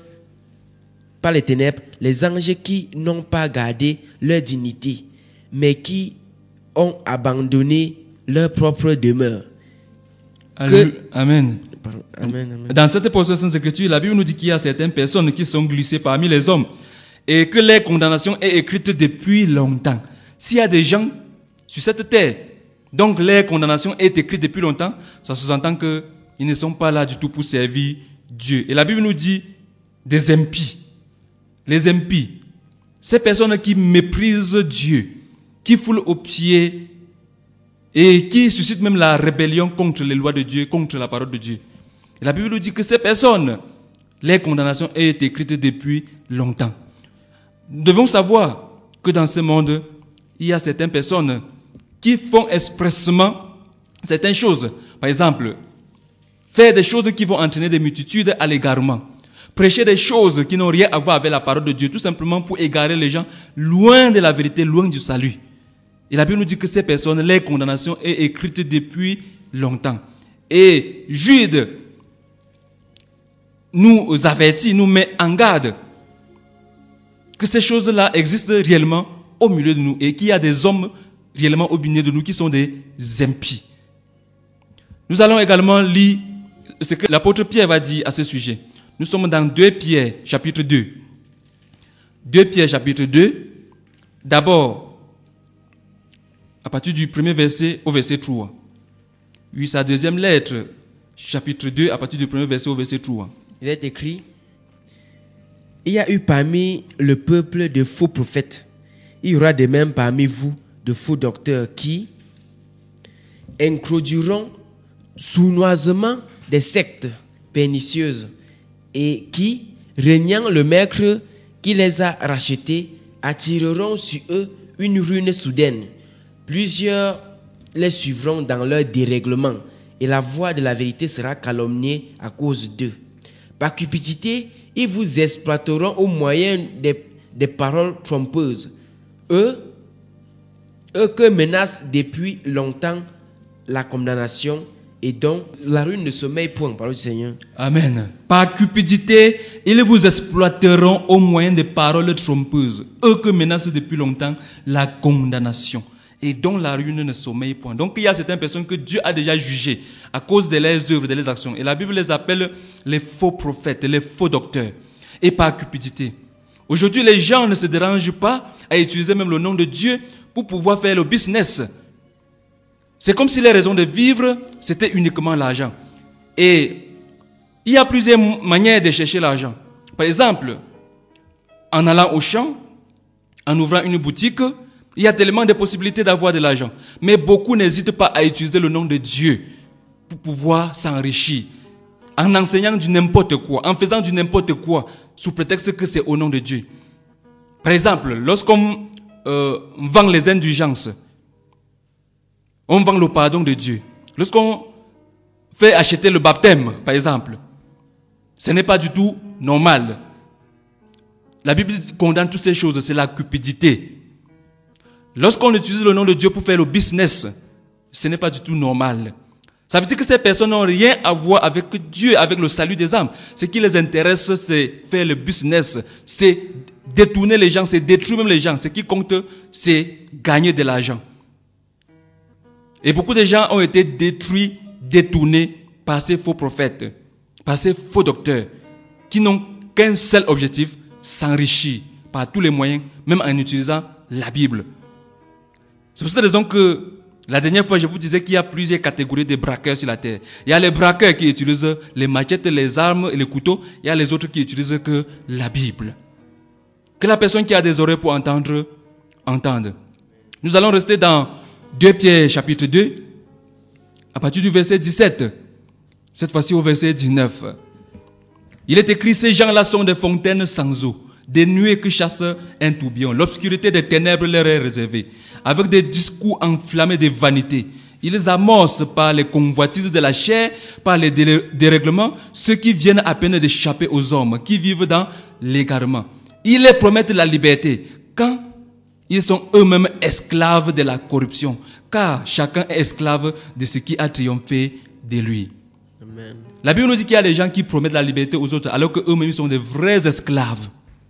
les anges qui n'ont pas gardé leur dignité, mais qui ont abandonné leur propre demeure. Amen. Amen, amen. Dans cette portion de Écriture, la Bible nous dit qu'il y a certaines personnes qui sont glissées parmi les hommes et que leur condamnation est écrite depuis longtemps. S'il y a des gens sur cette terre, donc leur condamnation est écrite depuis longtemps, ça sous-entend qu'ils ne sont pas là du tout pour servir Dieu. Et la Bible nous dit des impies. Les impies, ces personnes qui méprisent Dieu, qui foulent aux pieds et qui suscitent même la rébellion contre les lois de Dieu, contre la parole de Dieu. Et la Bible nous dit que ces personnes, leur condamnation est écrite depuis longtemps. Nous devons savoir que dans ce monde, il y a certaines personnes qui font expressément certaines choses. Par exemple, faire des choses qui vont entraîner des multitudes à l'égarement. Prêcher des choses qui n'ont rien à voir avec la parole de Dieu, tout simplement pour égarer les gens loin de la vérité, loin du salut. Et la Bible nous dit que ces personnes, leur condamnation est écrite depuis longtemps. Et Jude nous avertit, nous met en garde que ces choses-là existent réellement au milieu de nous et qu'il y a des hommes réellement au milieu de nous qui sont des impies. Nous allons également lire ce que l'apôtre Pierre va dire à ce sujet. Nous sommes dans 2 Pierre, chapitre 2. 2 Pierre, chapitre 2. D'abord, à partir du premier verset au verset 3. Oui, sa deuxième lettre, chapitre 2, à partir du premier verset au verset 3. Il est écrit: il y a eu parmi le peuple de faux prophètes. Il y aura de même parmi vous de faux docteurs qui introduiront sournoisement des sectes pernicieuses et qui, régnant le maître qui les a rachetés, attireront sur eux une ruine soudaine. Plusieurs les suivront dans leur dérèglement et la voix de la vérité sera calomniée à cause d'eux. Par cupidité, ils vous exploiteront au moyen des paroles trompeuses. Eux que menace depuis longtemps la condamnation et dont la ruine ne sommeille point, parole du Seigneur. Amen. Par cupidité, ils vous exploiteront au moyen des paroles trompeuses. Eux que menace depuis longtemps la condamnation et dont la ruine ne sommeille point. Donc il y a certaines personnes que Dieu a déjà jugées à cause de leurs œuvres, de leurs actions. Et la Bible les appelle les faux prophètes, les faux docteurs. Et par cupidité. Aujourd'hui, les gens ne se dérangent pas à utiliser même le nom de Dieu pour pouvoir faire le business. C'est comme si les raisons de vivre, c'était uniquement l'argent. Et il y a plusieurs manières de chercher l'argent. Par exemple, en allant au champ, en ouvrant une boutique, il y a tellement de possibilités d'avoir de l'argent. Mais beaucoup n'hésitent pas à utiliser le nom de Dieu pour pouvoir s'enrichir. En enseignant du n'importe quoi, en faisant du n'importe quoi, sous prétexte que c'est au nom de Dieu. Par exemple, lorsqu'on vend les indulgences, on vend le pardon de Dieu. Lorsqu'on fait acheter le baptême, par exemple, ce n'est pas du tout normal. La Bible condamne toutes ces choses, c'est la cupidité. Lorsqu'on utilise le nom de Dieu pour faire le business, ce n'est pas du tout normal. Ça veut dire que ces personnes n'ont rien à voir avec Dieu, avec le salut des âmes. Ce qui les intéresse, c'est faire le business, c'est détourner les gens, c'est détruire même les gens. Ce qui compte, c'est gagner de l'argent. Et beaucoup de gens ont été détruits, détournés par ces faux prophètes, par ces faux docteurs, qui n'ont qu'un seul objectif, s'enrichir par tous les moyens, même en utilisant la Bible. C'est pour cette raison que la dernière fois, je vous disais qu'il y a plusieurs catégories de braqueurs sur la terre. Il y a les braqueurs qui utilisent les machettes, les armes et les couteaux. Il y a les autres qui utilisent que la Bible. Que la personne qui a des oreilles pour entendre, entende. Nous allons rester dans 2 Pierre chapitre 2, à partir du verset 17. Cette fois-ci au verset 19. Il est écrit, ces gens-là sont des fontaines sans eau, des nuées que chasse un tourbillon. L'obscurité des ténèbres leur est réservée. Avec des discours enflammés de vanité, ils amorcent par les convoitises de la chair, par les dérèglements, ceux qui viennent à peine d'échapper aux hommes, qui vivent dans l'égarement. Ils les promettent la liberté, quand ils sont eux-mêmes esclaves de la corruption, car chacun est esclave de ce qui a triomphé de lui. Amen. La Bible nous dit qu'il y a des gens qui promettent la liberté aux autres, alors qu'eux-mêmes sont des vrais esclaves.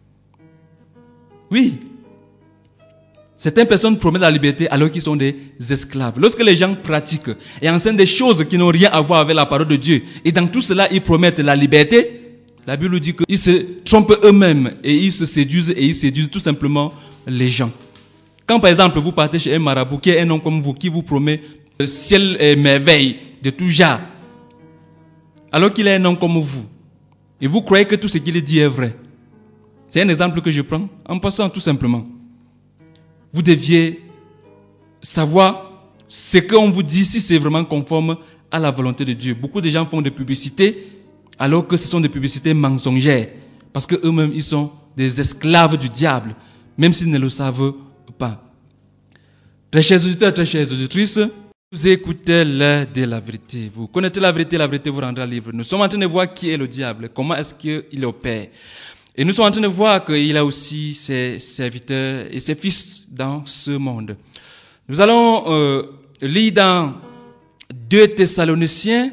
Oui. Certaines personnes promettent la liberté alors qu'ils sont des esclaves. Lorsque les gens pratiquent et enseignent des choses qui n'ont rien à voir avec la parole de Dieu, et dans tout cela, ils promettent la liberté, la Bible nous dit qu'ils se trompent eux-mêmes et ils se séduisent et ils séduisent tout simplement les gens. Quand par exemple vous partez chez un marabout qui est un homme comme vous, qui vous promet le ciel et merveille de tout genre, alors qu'il est un homme comme vous, et vous croyez que tout ce qu'il dit est vrai. C'est un exemple que je prends en passant tout simplement. Vous deviez savoir ce qu'on vous dit, si c'est vraiment conforme à la volonté de Dieu. Beaucoup de gens font des publicités alors que ce sont des publicités mensongères, parce qu'eux-mêmes ils sont des esclaves du diable, même s'ils ne le savent pas. Très chers auditeurs, très chères auditrices, vous écoutez l'heure de la vérité. Vous connaissez la vérité vous rendra libre. Nous sommes en train de voir qui est le diable, comment est-ce qu'il opère. Et nous sommes en train de voir qu'il a aussi ses serviteurs et ses fils dans ce monde. Nous allons lire dans 2 Thessaloniciens,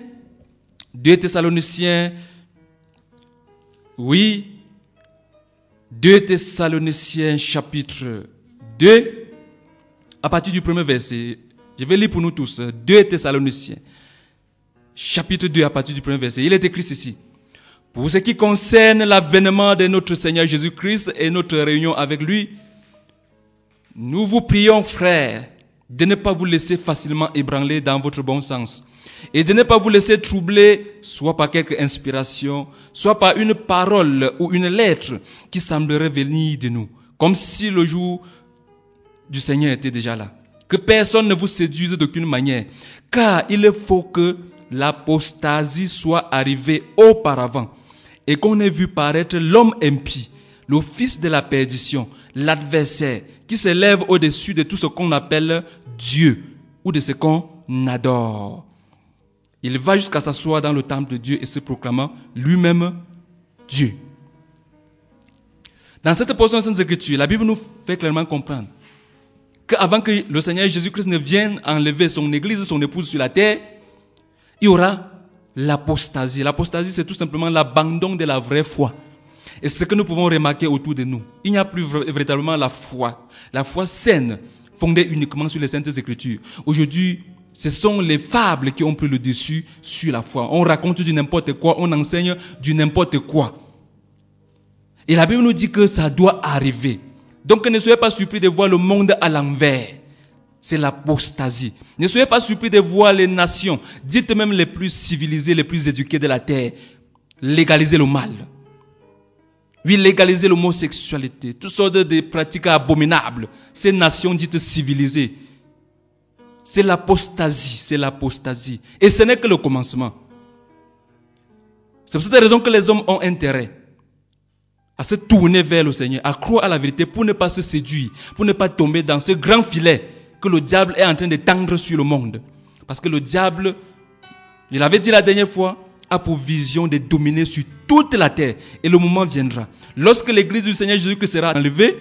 oui, 2 Thessaloniciens chapitre 2, à partir du premier verset. Je vais lire pour nous tous. 2 Thessaloniciens chapitre 2, à partir du premier verset. Il est écrit ceci. Pour ce qui concerne l'avènement de notre Seigneur Jésus-Christ et notre réunion avec lui, nous vous prions, frères, de ne pas vous laisser facilement ébranler dans votre bon sens et de ne pas vous laisser troubler soit par quelque inspiration, soit par une parole ou une lettre qui semblerait venir de nous, comme si le jour du Seigneur était déjà là. Que personne ne vous séduise d'aucune manière, car il faut que l'apostasie soit arrivée auparavant et qu'on ait vu paraître l'homme impie, le fils de la perdition, l'adversaire qui s'élève au-dessus de tout ce qu'on appelle Dieu ou de ce qu'on adore. Il va jusqu'à s'asseoir dans le temple de Dieu et se proclamant lui-même Dieu. Dans cette portion de Sainte Écriture, la Bible nous fait clairement comprendre qu'avant que le Seigneur Jésus-Christ ne vienne enlever son église, son épouse sur la terre, il y aura l'apostasie. L'apostasie, c'est tout simplement l'abandon de la vraie foi. Et c'est ce que nous pouvons remarquer autour de nous. Il n'y a plus véritablement la foi saine, fondée uniquement sur les Saintes Écritures. Aujourd'hui, ce sont les fables qui ont pris le dessus sur la foi. On raconte du n'importe quoi, on enseigne du n'importe quoi. Et la Bible nous dit que ça doit arriver. Donc ne soyez pas surpris de voir le monde à l'envers. C'est l'apostasie. Ne soyez pas surpris de voir les nations, dites même les plus civilisées, les plus éduquées de la terre, légaliser le mal. Oui, légaliser l'homosexualité, toutes sortes de pratiques abominables. Ces nations dites civilisées. C'est l'apostasie, c'est l'apostasie. Et ce n'est que le commencement. C'est pour cette raison que les hommes ont intérêt à se tourner vers le Seigneur, à croire à la vérité pour ne pas se séduire, pour ne pas tomber dans ce grand filet que le diable est en train de tendre sur le monde. Parce que le diable, je l'avais dit la dernière fois, a pour vision de dominer sur toute la terre. Et le moment viendra. Lorsque l'église du Seigneur Jésus-Christ sera enlevée,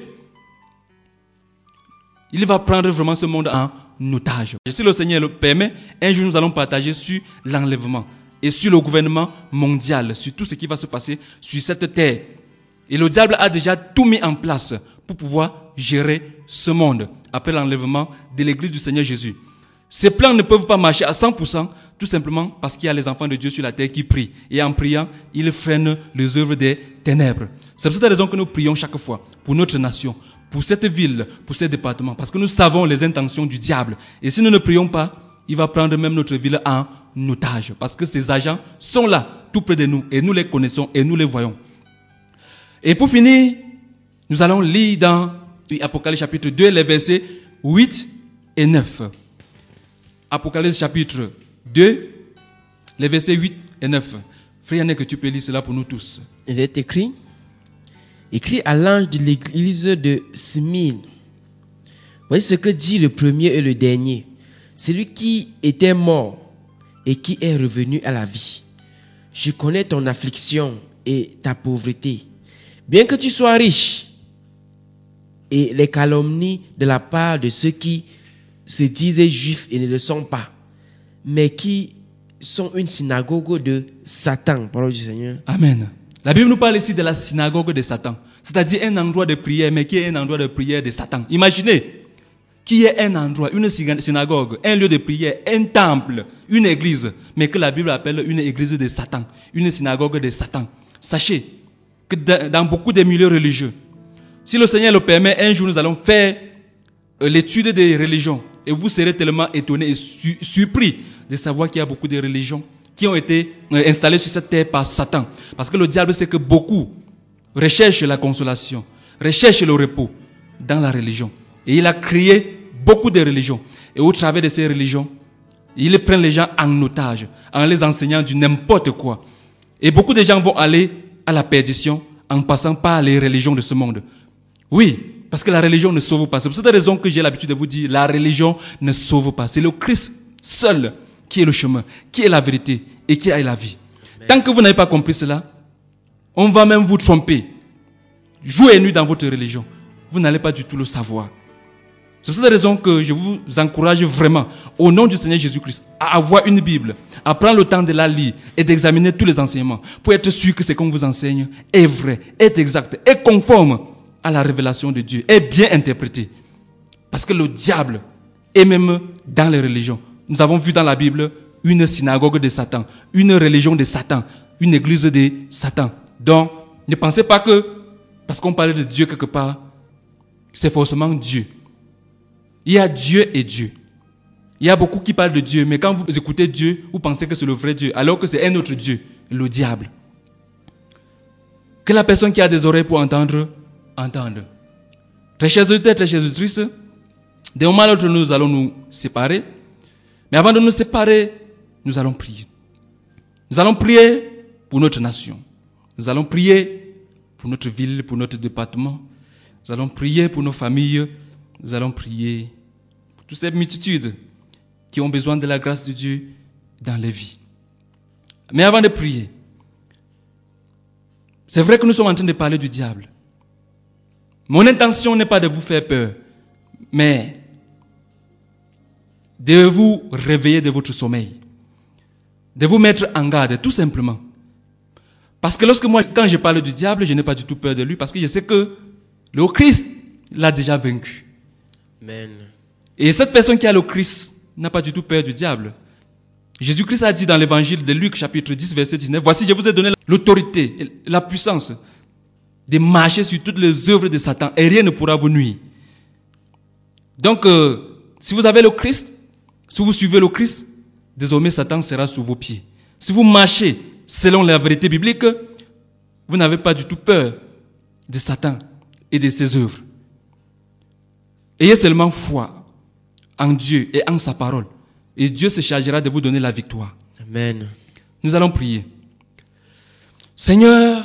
il va prendre vraiment ce monde en otage. Et si le Seigneur le permet, un jour nous allons partager sur l'enlèvement et sur le gouvernement mondial, sur tout ce qui va se passer sur cette terre. Et le diable a déjà tout mis en place pour pouvoir gérer ce monde après l'enlèvement de l'église du Seigneur Jésus. Ces plans ne peuvent pas marcher à 100%, tout simplement parce qu'il y a les enfants de Dieu sur la terre qui prient. Et en priant, ils freinent les œuvres des ténèbres. C'est pour cette raison que nous prions chaque fois pour notre nation, pour cette ville, pour ce département. Parce que nous savons les intentions du diable. Et si nous ne prions pas, il va prendre même notre ville en otage. Parce que ces agents sont là, tout près de nous. Et nous les connaissons et nous les voyons. Et pour finir, nous allons lire dans Apocalypse chapitre 2, les versets 8 et 9. Apocalypse chapitre 2, les versets 8 et 9. Frère Yannick, que tu peux lire cela pour nous tous. Il est écrit à l'ange de l'église de Smyrne. Voici ce que dit le premier et le dernier. Celui qui était mort et qui est revenu à la vie. Je connais ton affliction et ta pauvreté. Bien que tu sois riche, et les calomnies de la part de ceux qui se disaient juifs et ne le sont pas, mais qui sont une synagogue de Satan. Parole du Seigneur. Amen. La Bible nous parle ici de la synagogue de Satan, c'est-à-dire un endroit de prière, mais qui est un endroit de prière de Satan. Imaginez qu'il y ait un endroit, une synagogue, un lieu de prière, un temple, une église, mais que la Bible appelle une église de Satan, une synagogue de Satan. Sachez que dans beaucoup de milieux religieux, si le Seigneur le permet, un jour nous allons faire l'étude des religions et vous serez tellement étonnés et surpris de savoir qu'il y a beaucoup de religions qui ont été installées sur cette terre par Satan. Parce que le diable sait que beaucoup recherchent la consolation, recherchent le repos dans la religion. Et il a créé beaucoup de religions. Et au travers de ces religions, il prend les gens en otage, en les enseignant du n'importe quoi. Et beaucoup de gens vont aller à la perdition en passant par les religions de ce monde. Oui, parce que la religion ne sauve pas. C'est pour cette raison que j'ai l'habitude de vous dire, la religion ne sauve pas. C'est le Christ seul qui est le chemin, qui est la vérité et qui est la vie. Amen. Tant que vous n'avez pas compris cela, on va même vous tromper. Jour et nuit dans votre religion. Vous n'allez pas du tout le savoir. C'est pour cette raison que je vous encourage vraiment, au nom du Seigneur Jésus-Christ, à avoir une Bible, à prendre le temps de la lire et d'examiner tous les enseignements pour être sûr que ce qu'on vous enseigne est vrai, est exact, est conforme à la révélation de Dieu, est bien interprété. Parce que le diable est même dans les religions. Nous avons vu dans la Bible une synagogue de Satan, une religion de Satan, une église de Satan. Donc, ne pensez pas que, parce qu'on parlait de Dieu quelque part, c'est forcément Dieu. Il y a Dieu et Dieu. Il y a beaucoup qui parlent de Dieu, mais quand vous écoutez Dieu, vous pensez que c'est le vrai Dieu, alors que c'est un autre Dieu, le diable. Que la personne qui a des oreilles pour entendre, entende. Très chers auditeurs, très chères auditrices, d'un moment à l'autre, nous allons nous séparer. Mais avant de nous séparer, nous allons prier. Nous allons prier pour notre nation. Nous allons prier pour notre ville, pour notre département. Nous allons prier pour nos familles. Nous allons prier pour toutes ces multitudes qui ont besoin de la grâce de Dieu dans les vies. Mais avant de prier, c'est vrai que nous sommes en train de parler du diable. Mon intention n'est pas de vous faire peur, mais de vous réveiller de votre sommeil, de vous mettre en garde, tout simplement. Parce que quand je parle du diable, je n'ai pas du tout peur de lui, parce que je sais que le Christ l'a déjà vaincu. Amen. Et cette personne qui a le Christ n'a pas du tout peur du diable. Jésus-Christ a dit dans l'évangile de Luc, chapitre 10, verset 19, « Voici, je vous ai donné l'autorité, la puissance de marcher sur toutes les œuvres de Satan, et rien ne pourra vous nuire. » Donc, si vous avez le Christ, si vous suivez le Christ, désormais Satan sera sous vos pieds. Si vous marchez selon la vérité biblique, vous n'avez pas du tout peur de Satan et de ses œuvres. Ayez seulement foi en Dieu et en sa parole. Et Dieu se chargera de vous donner la victoire. Amen. Nous allons prier. Seigneur,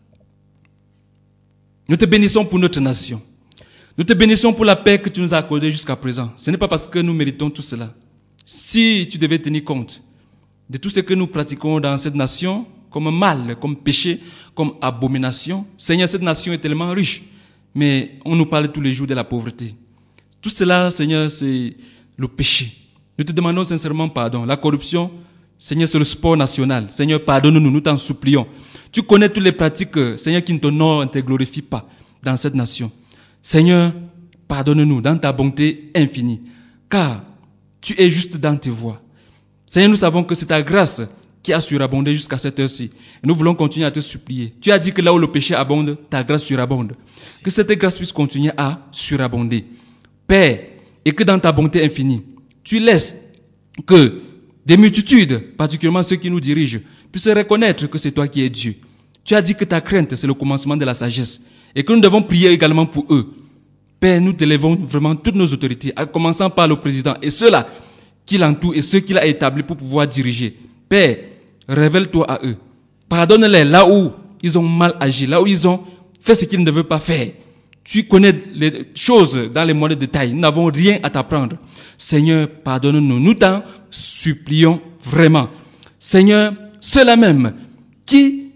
nous te bénissons pour notre nation. Nous te bénissons pour la paix que tu nous as accordée jusqu'à présent. Ce n'est pas parce que nous méritons tout cela. Si tu devais tenir compte de tout ce que nous pratiquons dans cette nation, comme mal, comme péché, comme abomination, Seigneur, cette nation est tellement riche, mais on nous parle tous les jours de la pauvreté. Tout cela, Seigneur, c'est le péché. Nous te demandons sincèrement pardon. La corruption, Seigneur, c'est le sport national. Seigneur, pardonne-nous, nous t'en supplions. Tu connais toutes les pratiques, Seigneur, qui ne t'honorent, ne te glorifient pas dans cette nation. Seigneur, pardonne-nous dans ta bonté infinie, car tu es juste dans tes voies. Seigneur, nous savons que c'est ta grâce qui a surabondé jusqu'à cette heure-ci. Et nous voulons continuer à te supplier. Tu as dit que là où le péché abonde, ta grâce surabonde. Que cette grâce puisse continuer à surabonder. Père, et que dans ta bonté infinie, tu laisses que des multitudes, particulièrement ceux qui nous dirigent, puissent reconnaître que c'est toi qui es Dieu. Tu as dit que ta crainte, c'est le commencement de la sagesse. Et que nous devons prier également pour eux. Père, nous t'élèvons vraiment toutes nos autorités, en commençant par le président et ceux-là qui l'entourent et ceux qu'il a établis pour pouvoir diriger. Père, révèle-toi à eux. Pardonne-les là où ils ont mal agi, là où ils ont fait ce qu'ils ne devaient pas faire. Tu connais les choses dans les moindres détails. Nous n'avons rien à t'apprendre. Seigneur, pardonne-nous. Nous t'en supplions vraiment. Seigneur, ceux-là même qui,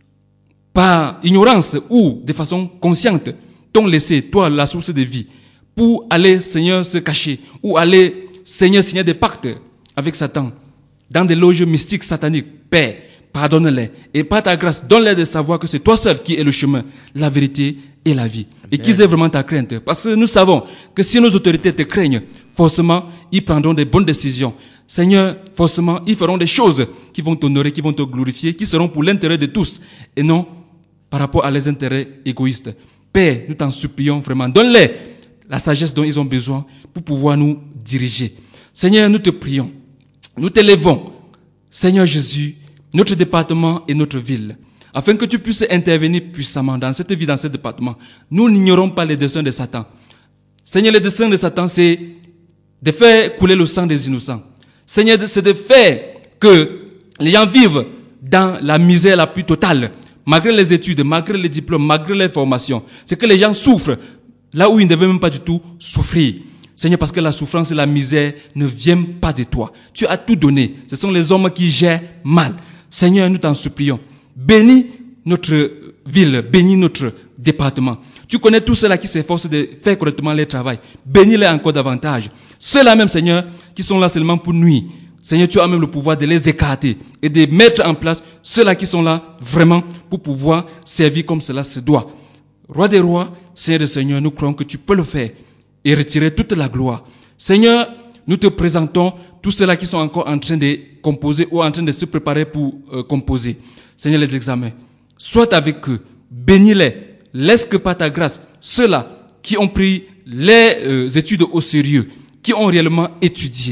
par ignorance ou de façon consciente, t'ont laissé, toi, la source de vie, pour aller, Seigneur, se cacher, ou aller, Seigneur, signer des pactes avec Satan, dans des loges mystiques sataniques. Père, pardonne-les. Et par ta grâce, donne-les de savoir que c'est toi seul qui es le chemin, la vérité et la vie. Amen. Et qu'ils aient vraiment ta crainte. Parce que nous savons que si nos autorités te craignent, forcément, ils prendront des bonnes décisions. Seigneur, forcément, ils feront des choses qui vont t'honorer, qui vont te glorifier, qui seront pour l'intérêt de tous, et non par rapport à les intérêts égoïstes. Père, nous t'en supplions vraiment. Donne-les la sagesse dont ils ont besoin pour pouvoir nous diriger. Seigneur, nous te prions. Nous t'élèvons. Seigneur Jésus, notre département et notre ville, afin que tu puisses intervenir puissamment dans cette vie, dans ce département. Nous n'ignorons pas les desseins de Satan. Seigneur, les desseins de Satan, c'est de faire couler le sang des innocents. Seigneur, c'est de faire que les gens vivent dans la misère la plus totale, malgré les études, malgré les diplômes, malgré les formations. C'est que les gens souffrent là où ils ne devaient même pas du tout souffrir. Seigneur, parce que la souffrance et la misère ne viennent pas de toi. Tu as tout donné. Ce sont les hommes qui gèrent mal. Seigneur, nous t'en supplions. Bénis notre ville, bénis notre département. Tu connais tous ceux-là qui s'efforcent de faire correctement leur travail. Bénis-les encore davantage. Ceux-là même, Seigneur, qui sont là seulement pour nuire. Seigneur, tu as même le pouvoir de les écarter et de mettre en place ceux-là qui sont là vraiment pour pouvoir servir comme cela se doit. Roi des rois, Seigneur des seigneurs, nous croyons que tu peux le faire et retirer toute la gloire. Seigneur, nous te présentons tous ceux-là qui sont encore en train de composer ou en train de se préparer pour composer. Seigneur, les examens, sois avec eux, bénis-les, laisse que par ta grâce, ceux-là qui ont pris les études au sérieux, qui ont réellement étudié,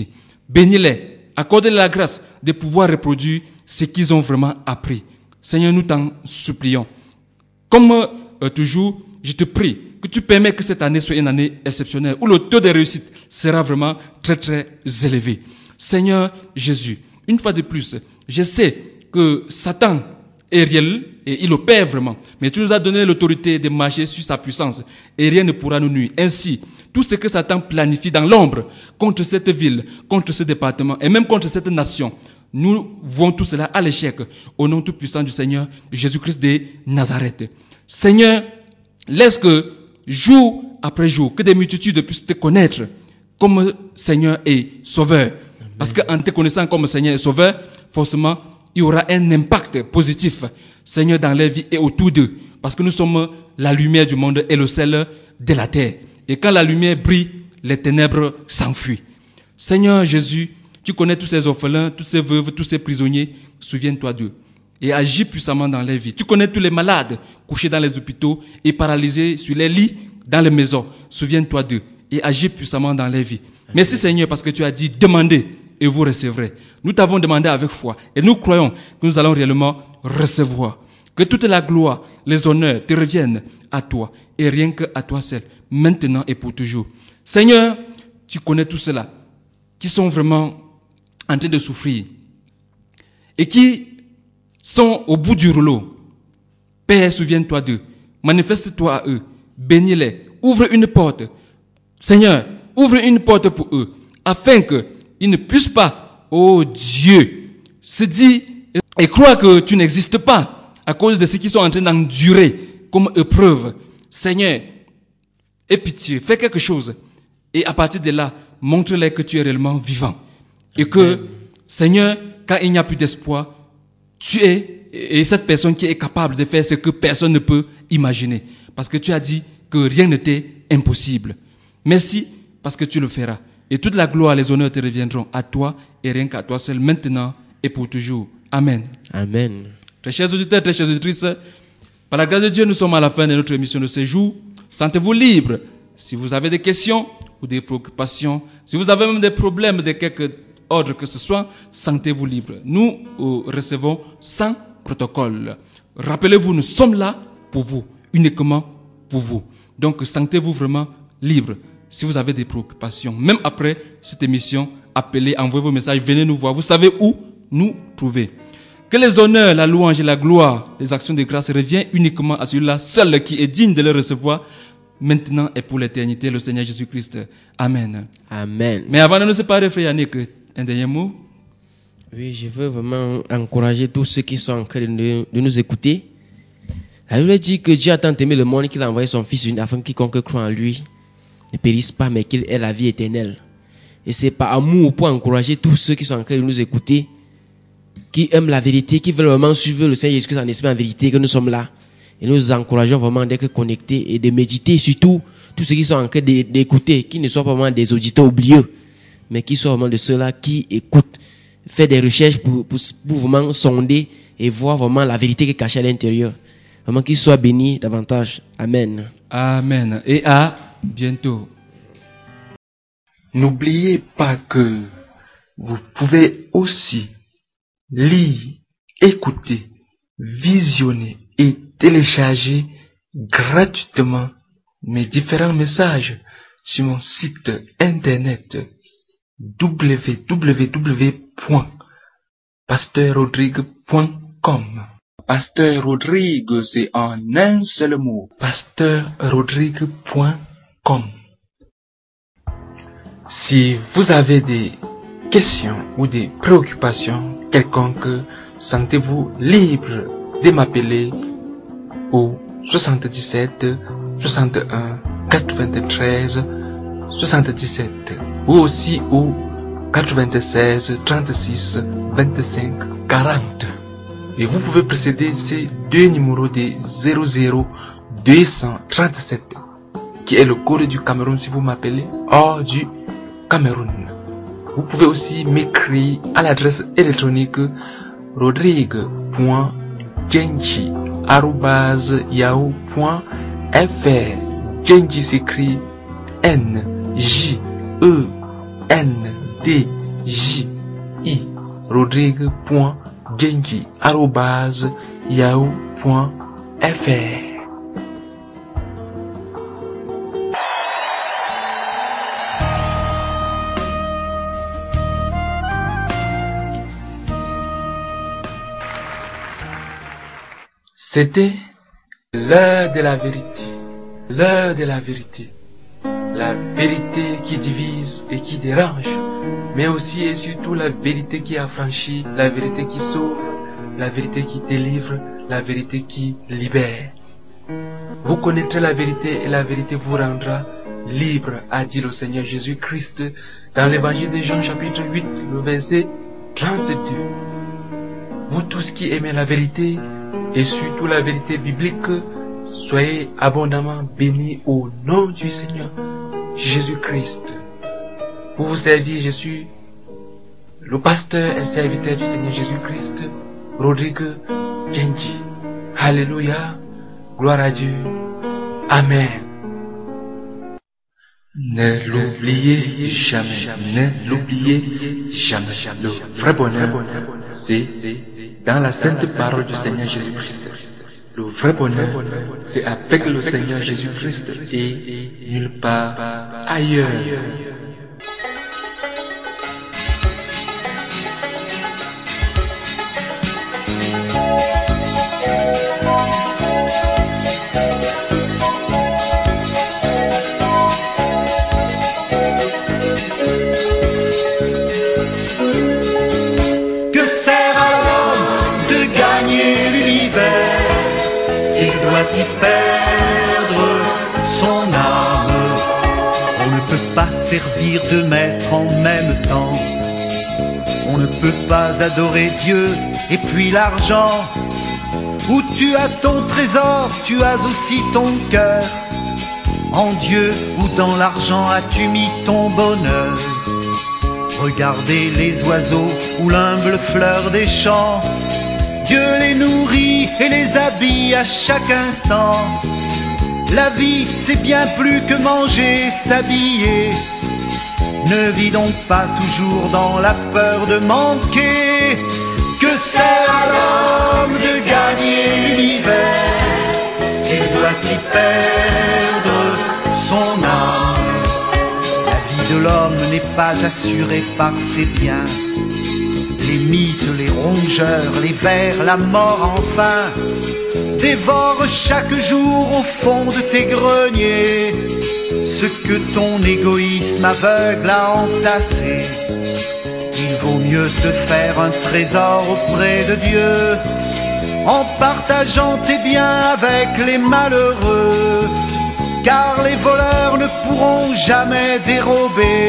Bénis-les, accorde-les la grâce de pouvoir reproduire ce qu'ils ont vraiment appris. Seigneur, nous t'en supplions. Comme toujours, je te prie que tu permets que cette année soit une année exceptionnelle, où le taux de réussite sera vraiment très très élevé. Seigneur Jésus, une fois de plus, je sais que Satan est réel et il opère vraiment. Mais tu nous as donné l'autorité de marcher sur sa puissance et rien ne pourra nous nuire. Ainsi, tout ce que Satan planifie dans l'ombre contre cette ville, contre ce département et même contre cette nation, nous voyons tout cela à l'échec au nom tout puissant du Seigneur Jésus-Christ de Nazareth. Seigneur, laisse que jour après jour, que des multitudes puissent te connaître comme Seigneur et Sauveur. Amen. Parce qu'en te connaissant comme Seigneur et Sauveur, forcément, il y aura un impact positif, Seigneur, dans leur vie et autour d'eux. Parce que nous sommes la lumière du monde et le sel de la terre. Et quand la lumière brille, les ténèbres s'enfuient. Seigneur Jésus, tu connais tous ces orphelins, toutes ces veuves, tous ces prisonniers. Souviens-toi d'eux et agis puissamment dans leur vie. Tu connais tous les malades couchés dans les hôpitaux et paralysés sur les lits dans les maisons. Souviens-toi d'eux et agis puissamment dans leur vie. Merci Seigneur parce que tu as dit demandez et vous recevrez. Nous t'avons demandé avec foi et nous croyons que nous allons réellement recevoir. Que toute la gloire, les honneurs te reviennent à toi et rien que à toi seul, maintenant et pour toujours. Seigneur, tu connais tout cela qui sont vraiment en train de souffrir et qui sont au bout du rouleau. Père, souviens-toi d'eux, manifeste-toi à eux, bénis-les, ouvre une porte. Seigneur, ouvre une porte pour eux, afin qu'ils ne puissent pas, oh Dieu, se dire et croire que tu n'existes pas à cause de ce qu'ils sont en train d'endurer comme épreuve. Seigneur, aie pitié, fais quelque chose et à partir de là, montre-leur que tu es réellement vivant. Et que, Seigneur, quand il n'y a plus d'espoir, tu es et cette personne qui est capable de faire ce que personne ne peut imaginer. Parce que tu as dit que rien n'était impossible. Merci parce que tu le feras. Et toute la gloire et les honneurs te reviendront à toi et rien qu'à toi seul, maintenant et pour toujours. Amen. Amen. Très chers auditeurs, très chères auditrices, par la grâce de Dieu, nous sommes à la fin de notre émission de ce jour. Sentez-vous libre. Si vous avez des questions ou des préoccupations, si vous avez même des problèmes de quelque ordre que ce soit, sentez-vous libre. Nous recevons sans protocole. Rappelez-vous, nous sommes là pour vous, uniquement pour vous. Donc, sentez-vous vraiment libre. Si vous avez des préoccupations, même après cette émission, appelez, envoyez vos messages, venez nous voir. Vous savez où nous trouver. Que les honneurs, la louange et la gloire, les actions de grâce reviennent uniquement à celui-là seul qui est digne de les recevoir, maintenant et pour l'éternité, le Seigneur Jésus-Christ. Amen. Amen. Mais avant de nous séparer, frère Yannick, un dernier mot. Oui, je veux vraiment encourager tous ceux qui sont en train de nous écouter. La Bible dit que Dieu a tant aimé le monde qu'il a envoyé son Fils afin que quiconque croit en lui ne périsse pas, mais qu'il ait la vie éternelle. Et c'est par amour pour encourager tous ceux qui sont en train de nous écouter, qui aiment la vérité, qui veulent vraiment suivre le Seigneur Jésus-Christ en esprit en vérité, que nous sommes là. Et nous encourageons vraiment d'être connectés et de méditer, surtout tous ceux qui sont en train d'écouter, qui ne soient pas vraiment des auditeurs oublieux, mais qui soient vraiment de ceux-là qui écoutent, font des recherches pour vraiment sonder et voir vraiment la vérité qui est cachée à l'intérieur. Vraiment qu'ils soient bénis davantage. Amen. Amen. Et à bientôt. N'oubliez pas que vous pouvez aussi lire, écouter, visionner et télécharger gratuitement mes différents messages sur mon site internet www.pasteur-rodrigue.com. Pasteur Rodrigue, c'est en un seul mot. pasteur-rodrigue.com. Si vous avez des questions ou des préoccupations quelconques, sentez-vous libre de m'appeler au 77 61 93 77 ou aussi au 96 36 25 40. Et vous pouvez précéder ces deux numéros de 00 237 qui est le code du Cameroun si vous m'appelez hors du Cameroun. Vous pouvez aussi m'écrire à l'adresse électronique rodrigue.djenchi@yahoo.fr. Djenchi s'écrit NJENDJI j.rodrigue.genji@yahoo.fr. C'était l'heure de la vérité, l'heure de la vérité, la vérité qui divise et qui dérange, mais aussi et surtout la vérité qui affranchit, la vérité qui sauve, la vérité qui délivre, la vérité qui libère. Vous connaîtrez la vérité et la vérité vous rendra libre, a dit le Seigneur Jésus-Christ dans l'évangile de Jean chapitre 8, le verset 32. Vous tous qui aimez la vérité, et surtout la vérité biblique, soyez abondamment bénis au nom du Seigneur Jésus-Christ. Pour vous servir, je suis le pasteur et serviteur du Seigneur Jésus-Christ, Rodrigue Genji. Alléluia, gloire à Dieu, Amen. Ne l'oubliez jamais, ne l'oubliez jamais. Le vrai bonheur, c'est dans la sainte parole du Seigneur Jésus-Christ. Le vrai bonheur, c'est avec le Seigneur Jésus-Christ et nulle part ailleurs. Y perdre son âme. On ne peut pas servir deux maîtres en même temps. On ne peut pas adorer Dieu et puis l'argent. Où tu as ton trésor, tu as aussi ton cœur. En Dieu ou dans l'argent as-tu mis ton bonheur? Regardez les oiseaux ou l'humble fleur des champs. Dieu les nourrit et les habille à chaque instant. La vie, c'est bien plus que manger, s'habiller. Ne vis donc pas toujours dans la peur de manquer. Que sert à l'homme de gagner l'univers s'il doit y perdre son âme? La vie de l'homme n'est pas assurée par ses biens. Les mythes, les rongeurs, les vers, la mort enfin dévorent chaque jour au fond de tes greniers ce que ton égoïsme aveugle a entassé. Il vaut mieux te faire un trésor auprès de Dieu en partageant tes biens avec les malheureux, car les voleurs ne pourront jamais dérober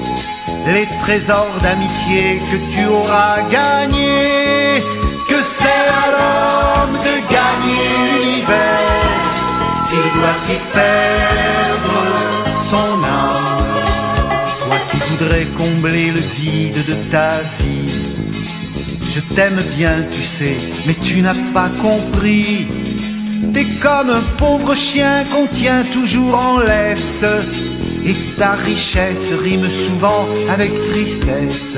les trésors d'amitié que tu auras gagnés. Que sert à l'homme de gagner l'univers s'il doit y perdre son âme? Toi qui voudrais combler le vide de ta vie, je t'aime bien, tu sais, mais tu n'as pas compris. T'es comme un pauvre chien qu'on tient toujours en laisse, et ta richesse rime souvent avec tristesse.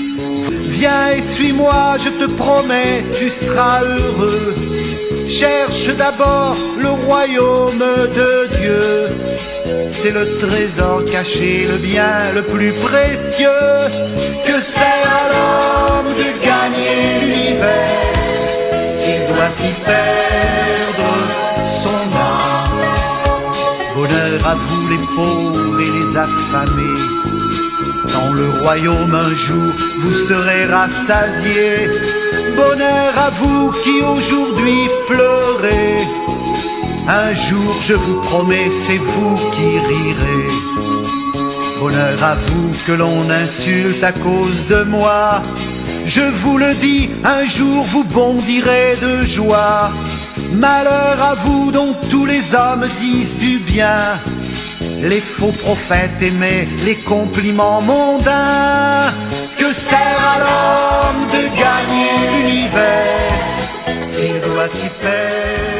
Viens et suis-moi, je te promets, tu seras heureux. Cherche d'abord le royaume de Dieu. C'est le trésor caché, le bien le plus précieux. Que sert à l'homme de gagner l'univers s'il doit y perdre son âme? Bonheur à vous les pauvres et les affamés. Dans le royaume un jour vous serez rassasiés. Bonheur à vous qui aujourd'hui pleurez. Un jour je vous promets, c'est vous qui rirez. Bonheur à vous que l'on insulte à cause de moi. Je vous le dis, un jour vous bondirez de joie. Malheur à vous dont tous les hommes disent du bien. Les faux prophètes aimaient les compliments mondains. Que sert à l'homme de gagner l'univers s'il doit y perdre